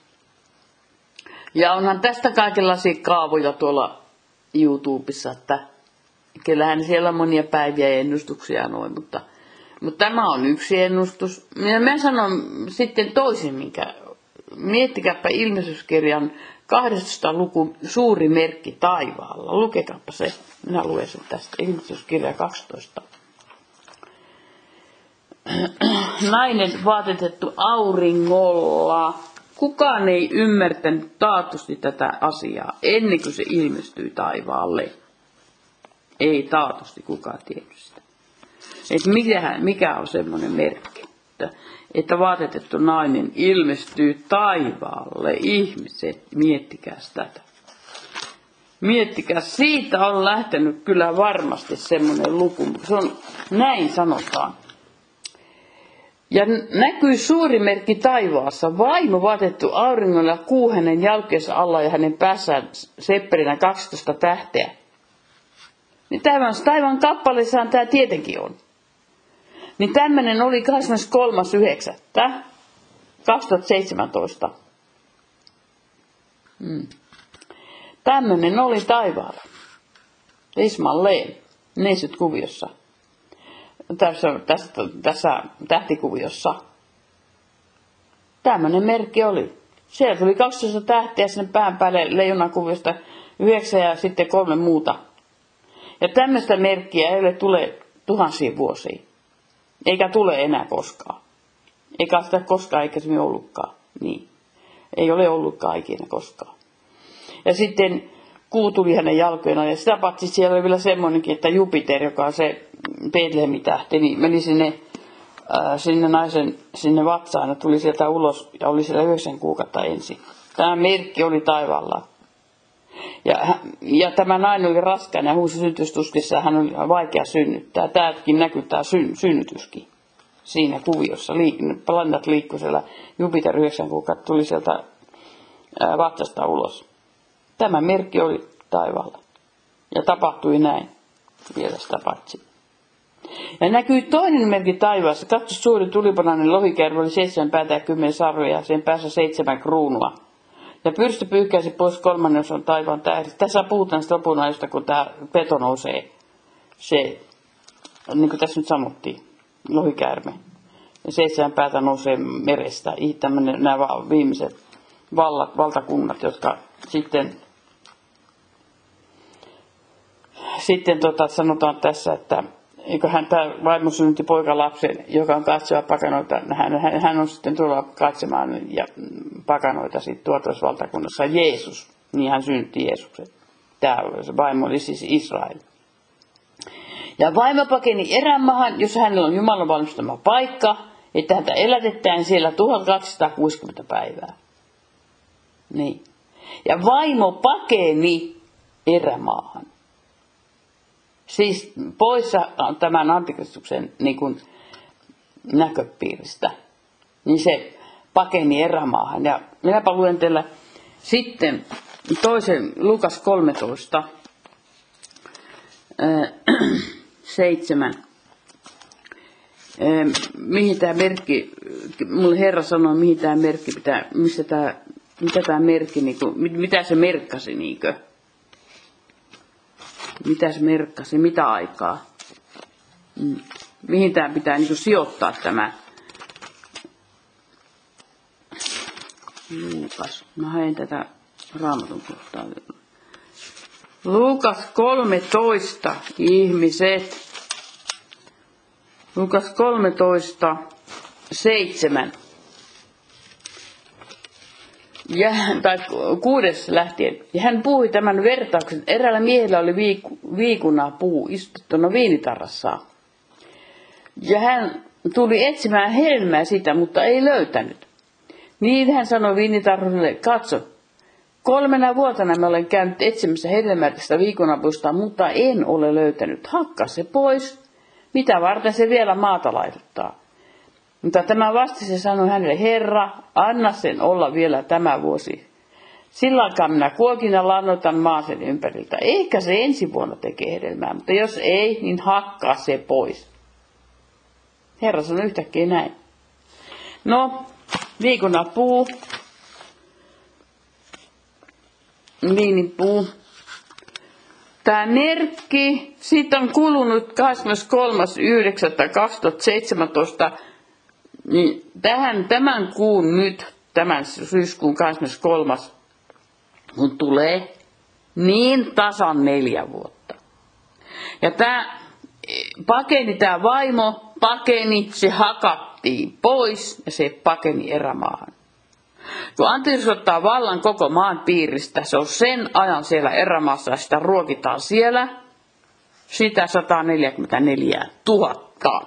Ja onhan tästä kaikenlaisia kaavoja tuolla YouTubessa, että kyllähän siellä monia päiviä ja ennustuksia noin, mutta, mutta tämä on yksi ennustus. Ja mä sanon sitten toisin, minkä miettikääpä ilmestyskirjan kahdestoista luku, suuri merkki taivaalla. Lukekaapa se. Minä luen sen tästä. Ilmestyskirja kaksitoista. Nainen vaatetettu auringolla. Kukaan ei ymmärtänyt taatusti tätä asiaa ennen kuin se ilmestyi taivaalle. Ei taatusti kukaan tiennyt sitä. Et mikä, mikä on semmoinen merkki, että, että vaatetettu nainen ilmestyy taivaalle. Ihmiset, miettikää tätä. Miettikää, siitä on lähtenyt kyllä varmasti semmoinen luku. Se on, näin sanotaan. Ja näkyi suuri merkki taivaassa, vaimo vaatettu auringolla kuu hänen jalkeensa alla ja hänen päässään sepperinä kaksitoista tähteä. Niin taivaan, taivaan kappaleessaan tämä tietenkin on. Niin tämmöinen oli kahdeskymmeneskolmas yhdeksättä kaksituhattaseitsemäntoista. Hmm. Tämmöinen oli taivaalla. Ismalleen, neissyt kuviossa. Tässä, tässä, tässä tähtikuviossa. Tämmöinen merkki oli. Siellä tuli kaksitoista tähtiä sinne pään päälle leijonakuviosta, yhdeksän ja sitten kolme muuta. Ja tämmöistä merkkiä ei ole tule tuhansiin vuosiin. Eikä tule enää koskaan. Eikä sitä koskaan aikaisemmin ollutkaan. Niin. Ei ole ollutkaan ikinä koskaan. Ja sitten kuu tuli hänen jalkojenaan. Ja sitä paitsi siellä oli vielä semmoinenkin, että Jupiter, joka on se Betlehemin tähti, niin meni sinne, ää, sinne naisen sinne vatsaan ja tuli sieltä ulos ja oli siellä yhdeksän kuukautta ensin. Tämä merkki oli taivaalla. Ja, ja tämä nainen oli raskaana ja huusi synnytystuskissa, hän oli vaikea synnyttää. Tämäkin näkyy tämä syn, synnytyskin siinä kuviossa. Liik, planeetat liikkui siellä, Jupiter yhdeksän kuukautta tuli sieltä ää, vatsasta ulos. Tämä merkki oli taivaalla. Ja tapahtui näin vielä sitä paitsi. Ja näkyi toinen merkki taivaassa. Katso, suuri tulipanainen lohikärvi oli seitsemän päätä ja kymmenen sarvea ja sen päässä seitsemän kruunua. Ja pyrstö pyyhkäisi pois kolmannen osan taivaan tähdistä. Tässä puhutaan sitä lopun ajosta, kun tämä peto nousee. Se, niin kuin tässä nyt sanottiin, lohikäärme. Ja seitsemän päätä nousee merestä. Tämmöinen, nämä viimeiset vallat, valtakunnat, jotka sitten sitten tota, sanotaan tässä, että eiköhän tämä vaimo synnytti poikalapsen, joka on katsova pakanoita. Hän, hän, hän on sitten tuolla katsomaan ja pakanoita sitten tuotoisvaltakunnassa. Jeesus, niin hän synnytti Jeesuksen. Tämä vaimo oli siis Israel. Ja vaimo pakeni erämaahan, jos hänellä on Jumalan valmistama paikka, että häntä elätetään siellä tuhatkaksisataakuusikymmentä päivää. Niin. Ja vaimo pakeni erämaahan. Siis poissa tämän antikristuksen niin kuin näköpiiristä. Niin se pakeni erämaahan. Ja minäpä luen teille sitten toisen Lukas kolmetoista. seitsemän. Mihin tämä merkki, mulle Herra sanoi, mihin tämä merkki pitää, missä tämä, mitä tämä merkki, niin kuin, mitä se merkkasi, niinkö? Mitä se merkkasi, mitä aikaa? Mihin tämä pitää niin kuin sijoittaa tämä? Luukas, mä haen tätä Raamatun kohtaa. Lukas kolmetoista, ihmiset. Lukas kolmetoista, seitsemän. Ja, tai kuudes lähtien. Ja hän puhui tämän vertauksen. Eräällä miehellä oli viiku, viikuna puu istuttuna viinitarrassaan. Ja hän tuli etsimään hedelmää sitä, mutta ei löytänyt. Niin hän sanoi viinitarhurille, katso, kolmena vuotena mä olen käynyt etsimässä hedelmää tästä viikunapuusta, mutta en ole löytänyt. Hakkaa se pois. Mitä varten se vielä maata laituttaa? Mutta tämä vastasi sanoi hänelle, Herra, anna sen olla vielä tämä vuosi. Sillä aikaa minä kuokin ja lannoitan maan sen ympäriltä. Ehkä se ensi vuonna tekee hedelmää, mutta jos ei, niin hakkaa se pois. Herra sanoi yhtäkkiä näin. No, viikunapuu, viinipuu. Tämä merkki, siitä on kulunut kahdeskymmeneskolmas yhdeksättä kaksituhattaseitsemäntoista, niin tähän, tämän kuun nyt, tämän syyskuun kahdeskymmeneskolmas, kun tulee, niin tasan neljä vuotta. Ja tämä pakeni, tämä vaimo pakeni, se hakattiin pois ja se pakeni erämaahan. Kun Antikristus ottaa vallan koko maan piiristä, se on sen ajan siellä erämaassa ja sitä ruokitaan siellä, sitä sata neljäkymmentäneljätuhatta.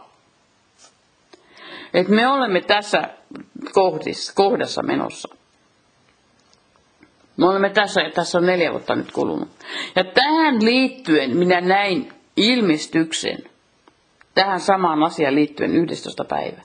Et me olemme tässä kohdissa, kohdassa menossa. Me olemme tässä, ja tässä on neljä vuotta nyt kulunut. Ja tähän liittyen minä näin ilmestyksen, tähän samaan asiaan liittyen yhdestoista päivä.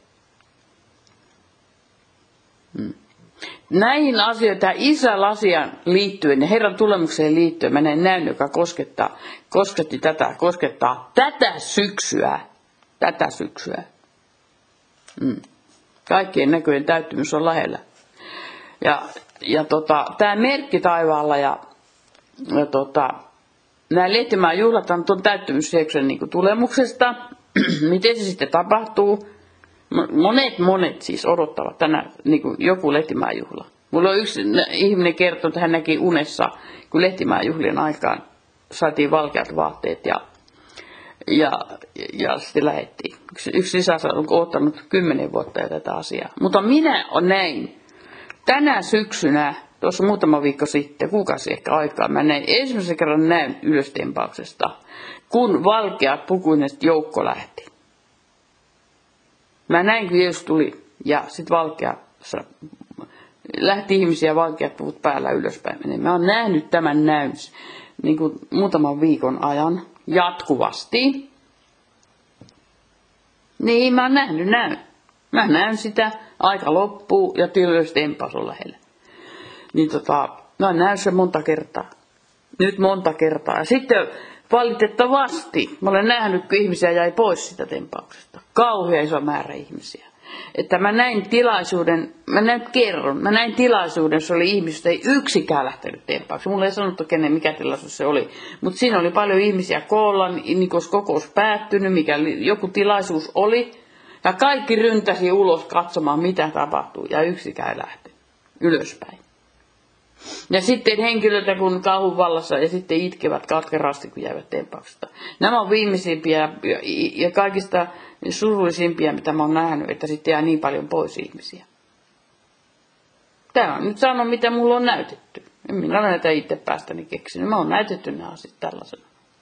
Hmm. Näihin asioihin, tähän Israel-asiaan liittyen ja Herran tulemukseen liittyen, mä näin näyn, joka koskettaa, kosketti tätä, koskettaa tätä syksyä, tätä syksyä. Hmm. Kaikkien näköjen täyttymys on lähellä. Ja, ja tota, tämä merkki taivaalla ja, ja tota, nämä lehtimaan juhlat on tuon täyttymysseksen niin tulemuksesta. Miten se sitten tapahtuu? Monet, monet siis odottavat tänään niin kuin joku lehtimaan juhla. Mulla on yksi ihminen kertonut, että hän näki unessa, kun lehtimaan juhlien aikaan saatiin valkeat vaatteet ja Ja, ja sitten lähdettiin. Yksi, yksi lisässä on odottanut kymmenen vuotta jo tätä asiaa. Mutta minä näin tänä syksynä, tuossa muutama viikko sitten, kuukausi ehkä aikaa, mä näin ensimmäisen kerran näin ylöstempauksesta, kun valkeat pukuiset joukko lähti. Mä näin, kun Jeesus tuli ja sitten valkeassa lähti ihmisiä valkeat puvut päällä ylöspäin. Mä oon nähnyt tämän näyn niin kuin muutaman viikon ajan. Jatkuvasti. Niin, mä oon nähnyt näyn. Mä näen sitä, aika loppuu ja ylöstempaus on lähellä. Niin tota, mä näen sen monta kertaa. Nyt monta kertaa. Ja sitten valitettavasti mä olen nähnyt, kun ihmisiä jäi pois sitä tempauksesta. Kauhean iso määrä ihmisiä. Että mä näin tilaisuuden, mä näin kerron, mä näin tilaisuuden, se oli ihmisistä, ei yksikään lähtenyt tempaukseen. Mulla ei sanottu, kenen mikä tilaisuus se oli. Mutta siinä oli paljon ihmisiä koolla, niin kun kokous päättynyt, mikä joku tilaisuus oli. Ja kaikki ryntäsi ulos katsomaan, mitä tapahtuu, ja yksikään lähti ylöspäin. Ja sitten henkilöitä kun kauhun vallassa ja sitten itkevät katkerasti, kun jäävät tempauksesta. Nämä on viimeisimpiä ja, ja kaikista surullisimpia, mitä mä oon nähnyt, että sitten jää niin paljon pois ihmisiä. Tämä on nyt sano, mitä mulla on näytetty. En minä näitä itse päästäni keksinyt. Mä oon näytetty nämä asiat tällaisena.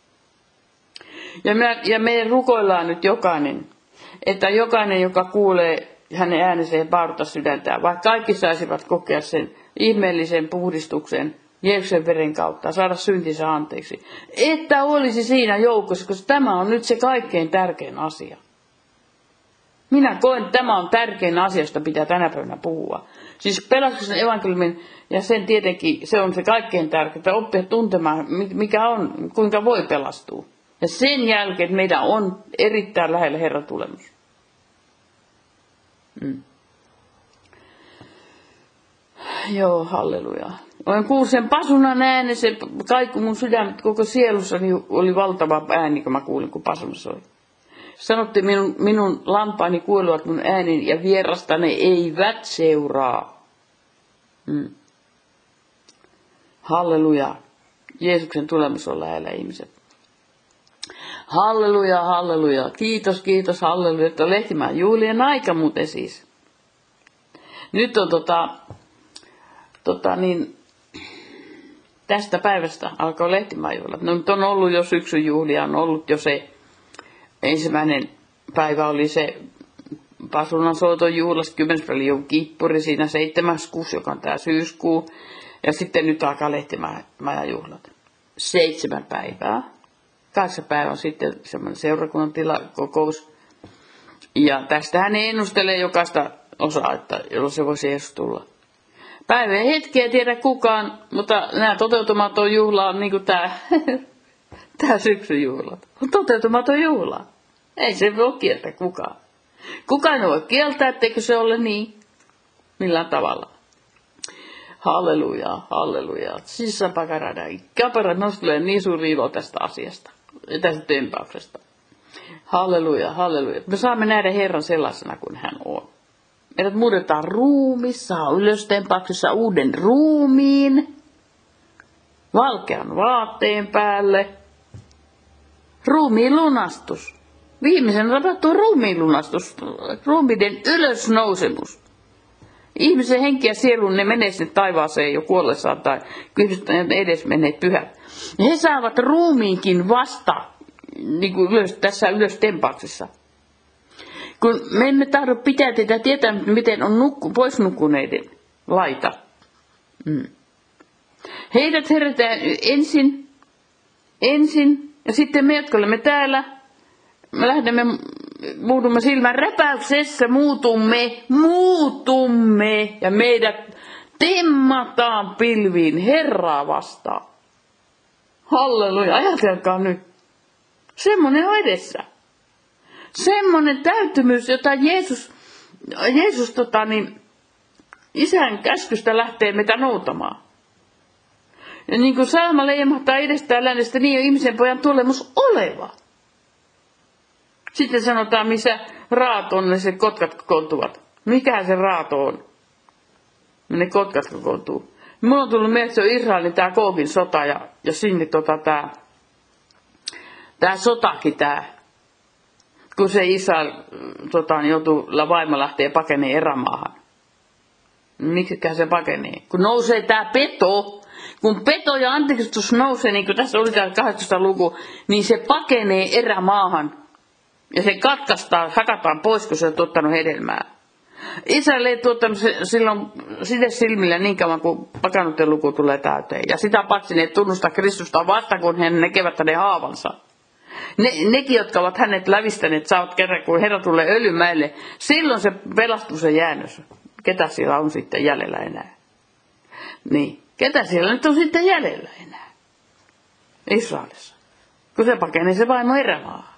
Ja me, ja me rukoillaan nyt jokainen, että jokainen, joka kuulee hänen äänensä ja pauduta sydäntään, vaikka kaikki saisivat kokea sen ihmeellisen puhdistuksen Jeesuksen veren kautta, saada syntinsä anteeksi, että olisi siinä joukossa, koska tämä on nyt se kaikkein tärkein asia. Minä koen, että tämä on tärkein asia, josta pitää tänä päivänä puhua. Siis pelastuksen evankeliumin, ja sen tietenkin, se on se kaikkein tärkeintä, oppia tuntemaan, mikä on, kuinka voi pelastua. Ja sen jälkeen meidän on erittäin lähellä Herran tulemus. Mm. Joo, halleluja. Olen kuullut sen pasunan äänen, se kaikki mun sydämet, koko sielussani oli valtava ääni, kun mä kuulin, kun pasuna soi. Sanotte, minun, minun lampaani kuuluvat mun äänin ja vierasta ne eivät seuraa. Mm. Halleluja. Jeesuksen tulemus on lähellä ihmiset. Halleluja, halleluja. Kiitos, kiitos, halleluja. Että on Lehtimäen juhlien aika muuten siis. Nyt on tota, tota niin, tästä päivästä alkoi Lehtimäen juhlat. No nyt on ollut jo syksyn juhlia, on ollut jo se ensimmäinen päivä oli se pasunan soiton juhlas, kymmenes päivä Jom Kippuri, siinä seitsemäs kuusi, joka on tämä syyskuu. Ja sitten nyt alkaa Lehtimäen juhlat. Seitsemän päivää. Kahdeksan päivä on sitten semmoinen seurakunnan tilakokous. Ja tästähän ne ennustelee jokaista osaa, että jolloin se voisi Jeesus tulla. Päivä ei hetkeä tiedä kukaan, mutta nämä toteutumaton juhla on niin kuin tämä, tämä syksyn juhla. On toteutumaton juhla. Ei se voi kieltää kukaan. Kukaan ei voi kieltää, etteikö se ole niin millään tavalla. Halleluja, halleluja. Sissa pakarada. Kapara nostelee niin suuri ilo tästä asiasta, tästä tempauksesta. Halleluja, halleluja. Me saamme nähdä Herran sellaisena kuin hän on. Meidät muutetaan ruumis, saa ylös tempauksessa uuden ruumiin, valkean vaatteen päälle. Ruumiin lunastus. Viimeisen tapahtuu ruumiin lunastus, ruumiiden ylösnousemus. Ihmisen henki ja sielu, ne menee sinne taivaaseen jo kuollessaan tai kyhdistään edes menneet pyhät. Ja he saavat ruumiinkin vasta niin kuin ylös, tässä ylös tempauksessa. Kun me emme tahdo pitää tätä tietää, miten on nukku, pois nukkuneiden laita. Mm. Heidät herätään ensin, ensin ja sitten me, jotka olemme täällä, me lähdemme, muutumme silmän räpäyksessä, muutumme, muutumme ja meidät temmataan pilviin Herraa vastaan. Halleluja, ajatelkaa nyt. Semmoinen on edessä. Semmoinen täytymys, jota Jeesus, Jeesus tota, niin, isän käskystä lähtee meitä noutamaan. Ja niin kuin saama leimahtaa edestään lännestä, niin on ihmisen pojan tulemus oleva. Sitten sanotaan, missä raato on, ne se kotkat kokoontuvat. Mikähän se raato on? Ne kotkat kokoontuu. Mulla on tullut mieleen, että se on Israelin tämä Koogin sota ja, ja sinne tota, tämä tää sotakin tämä. Kun se Israel tota, joutuu, vaimo lähtee pakeneen erämaahan. Miksikä se pakenee? Kun nousee tämä peto, kun peto ja antikristus nousee, niin kuin tässä oli tämä kahdeksastoista luku, niin se pakenee erämaahan. Ja se katkaistaan, hakataan pois, kun se on tuottanut hedelmää. Israel ei tuottanut silloin side silmillä niin kauan, kun pakannusten luku tulee täyteen. Ja sitä paitsi ne tunnustaa Kristusta vasta, kun he näkevät hänen haavansa. Ne, nekin, jotka ovat hänet lävistäneet, saavat kerran, kun Herra tulee Öljymäelle. Silloin se pelastus on jäänyt. Ketä siellä on sitten jäljellä enää? Niin, ketä siellä nyt on sitten jäljellä enää? Israelissa. Kun se pakenee se vaimo erämaahan.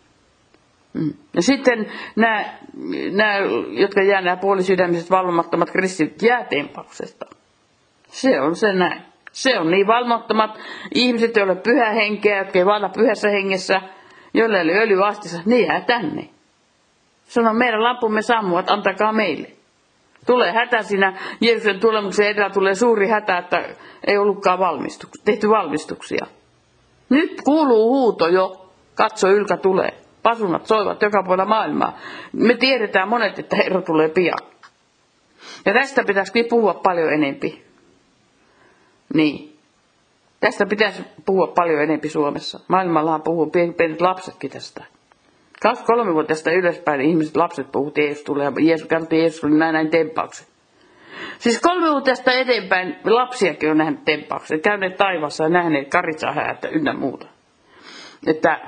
Mm. Ja sitten nämä, nämä, jotka jää nämä puolisydämiset valvomattomat kristityt jää tempauksesta. Se on se näin. Se on niin valvomattomat ihmiset, joilla on pyhä henkeä, jotka ei vailla pyhässä hengessä, joilla ei ole öljyastissa, ne jää tänne. Sano, meidän lampumme sammuvat, antakaa meille. Tulee hätä siinä Jeesuksen tulemuksen edellä, tulee suuri hätä, että ei ollutkaan valmistuks, tehty valmistuksia. Nyt kuuluu huuto jo, katso ylkä tulee. Pasunat soivat joka puolella maailmaa. Me tiedetään monet, että Herra tulee pian. Ja tästä pitäisi puhua paljon enempi. Niin. Tästä pitäisi puhua paljon enempi Suomessa. Maailmallahan puhuu pienet lapsetkin tästä. Kaksi kolmevuotiaasta ylöspäin ihmiset, lapset puhuu, että Jeesus tulee. Jeesus kertoo, Jeesus oli näin, näin tempauksen. Siis kolmevuotiaasta eteenpäin lapsiakin on nähnyt tempauksen. Käyneet taivaassa ja nähneet karitsahäätä ynnä muuta. Että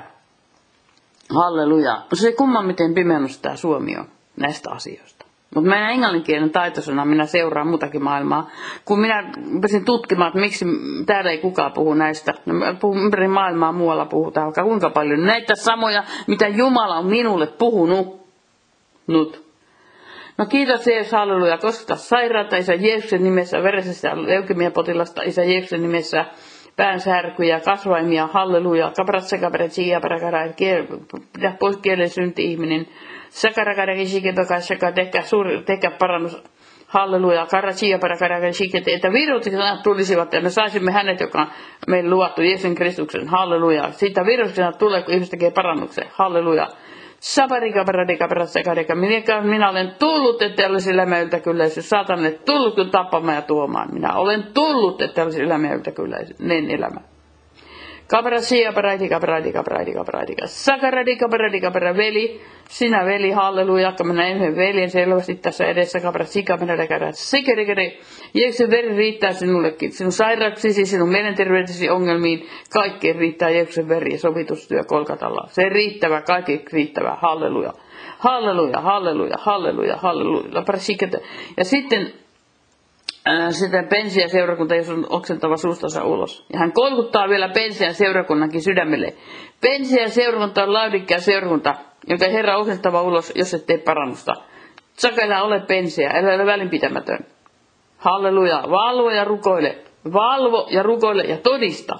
halleluja. Se kumma miten pimennus tämä Suomi on näistä asioista. Mutta minä englanninkielen taitoisena minä seuraan muutakin maailmaa. Kun minä rupesin tutkimaan, että miksi täällä ei kukaan puhu näistä. No, puhun ympäri maailmaa muualla puhutaan vaikka kuinka paljon. Näitä samoja, mitä Jumala on minulle puhunut. Nyt. No kiitos Jeesus, halleluja. Kosketa sairaata Isä Jeesuksen nimessä, veresessä leukemiapotilasta Isä Jeesuksen nimessä. Päänsärkyjä, kasvaimia, halleluja, kapratsa kapratsia, parakara, pidä pois kielen synti-ihminen, sakarakara, shikepaka, shaka, tekä, suuri, tekä parannus, halleluja, karatsia, parakara, shikete, että virutukset tulisivat ja me saisimme hänet, joka on meille luvattu Jeesuksen Kristuksen, halleluja. Siitä viruksena tulee, kun ihmiset tekee parannuksen, halleluja. Saparika, paradika, paratsakarika, minä, minä olen tullut, että olisi elämä yltäkylläisyys. Saatan ei tullut kyllä tappamaan ja tuomaan. Minä olen tullut, että olisi elämä yltäkylläisyys. Nen elämä. Kabrasia, paradika, paradika, paradika, paradika. Sakaradika, paradika, paradika, veli. Sinä veli, halleluja. Minä näen yhden veljen selvästi tässä edessä. Kabrasika, paradika, sikerikeri. Jeesuksen veri riittää sinullekin. Sinun sairauksisi, sinun mielenterveydesi ongelmiin. Kaikkeen riittää Jeesuksen veri ja sovitustyö Kolkatalla. Se riittävä, kaikki riittävä. Halleluja. Halleluja, halleluja, halleluja, halleluja. Ja sitten Sitten Pensian seurakunta, jos on oksentava suustansa ulos. Ja hän kolkuttaa vielä Pensian seurakunnankin sydämelle. Pensian seurakunta on Laodikkea seurakunta, jonka Herra oksentava ulos, jos et tee parannusta. Saka, älä ole Pensiä, älä ole välinpitämätön. Halleluja, valvo ja rukoile. Valvo ja rukoile ja todista.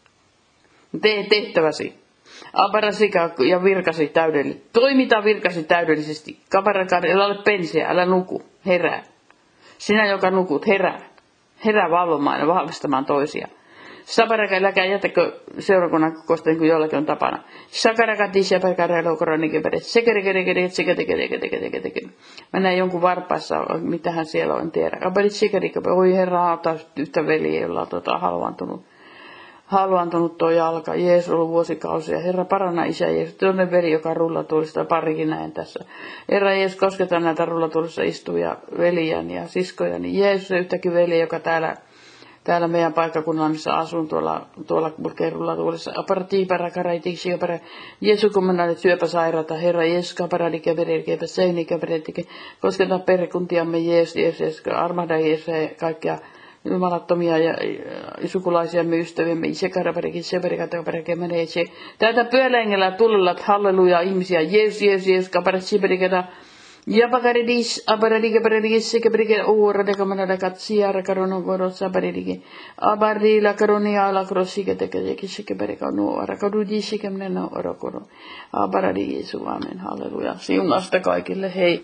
Tee tehtäväsi. Aparasika ja virkasi täydellisesti. Toimita virkasi täydellisesti. Kaparakari, älä ole Pensiä, älä nuku. Herää. Sinä, joka nukut, herää. Herää valvomaan ja vahvistamaan toisia. Saparaka, äläkää jätäkö seurakunnan kokousta, niin kuin jollakin on tapana. Sakaraka, tisha, perkara, loukoroninkin perit. Sekerikeri, sekerikeri. Mä näin jonkun varpaissa, mitähän siellä on, en tiedä. Kaperit sekerikeri, oi herra, auttaa yhtä veliä, jolla on tota, halvaantunut. Halvaantunut tuo jalka. Jeesus on ollut vuosikausia. Herra, paranna Isä Jeesus. Tuonne veli, joka rullatuolista, parikin näin tässä. Herra Jeesus, kosketa näitä rullatuolissa istuvia veljäni ja siskojani. Jeesus on yhtäkin veli, joka täällä, täällä meidän paikkakunnalla, missä asun tuolla, tuolla kulkee rullatuolissa. Aparatiipara, karaitiksi, apara. Jeesus, kun mennään nyt syöpäsairaata. Herra Jeesus, kaparadike, verilkeipä, seinike, verilkeipä. Kosketa perhekuntiamme Jeesus, Jeesus, Jeesus, armahda Jeesus ja kaikkia jumalattomia ja sukulaisiamme, ystäviämme, isekaraparekin, seperikataparekin, menee se. Täältä pyölängellä tullelat, halleluja, ihmisiä, Jeesus, Jeesus, Jeesus, kaparet, seperikata, ja pakaridis, aparadike, paradikis, sekeperike, uurade, kamanada, katsiara, karono, voro, saparidike, abarila, karonia, ala, krossike, tekee, sekeperika, nuora, kadudi, sekemnen, orokoro, aparadi, Jeesus, amen, halleluja, siunasta kaikille, hei.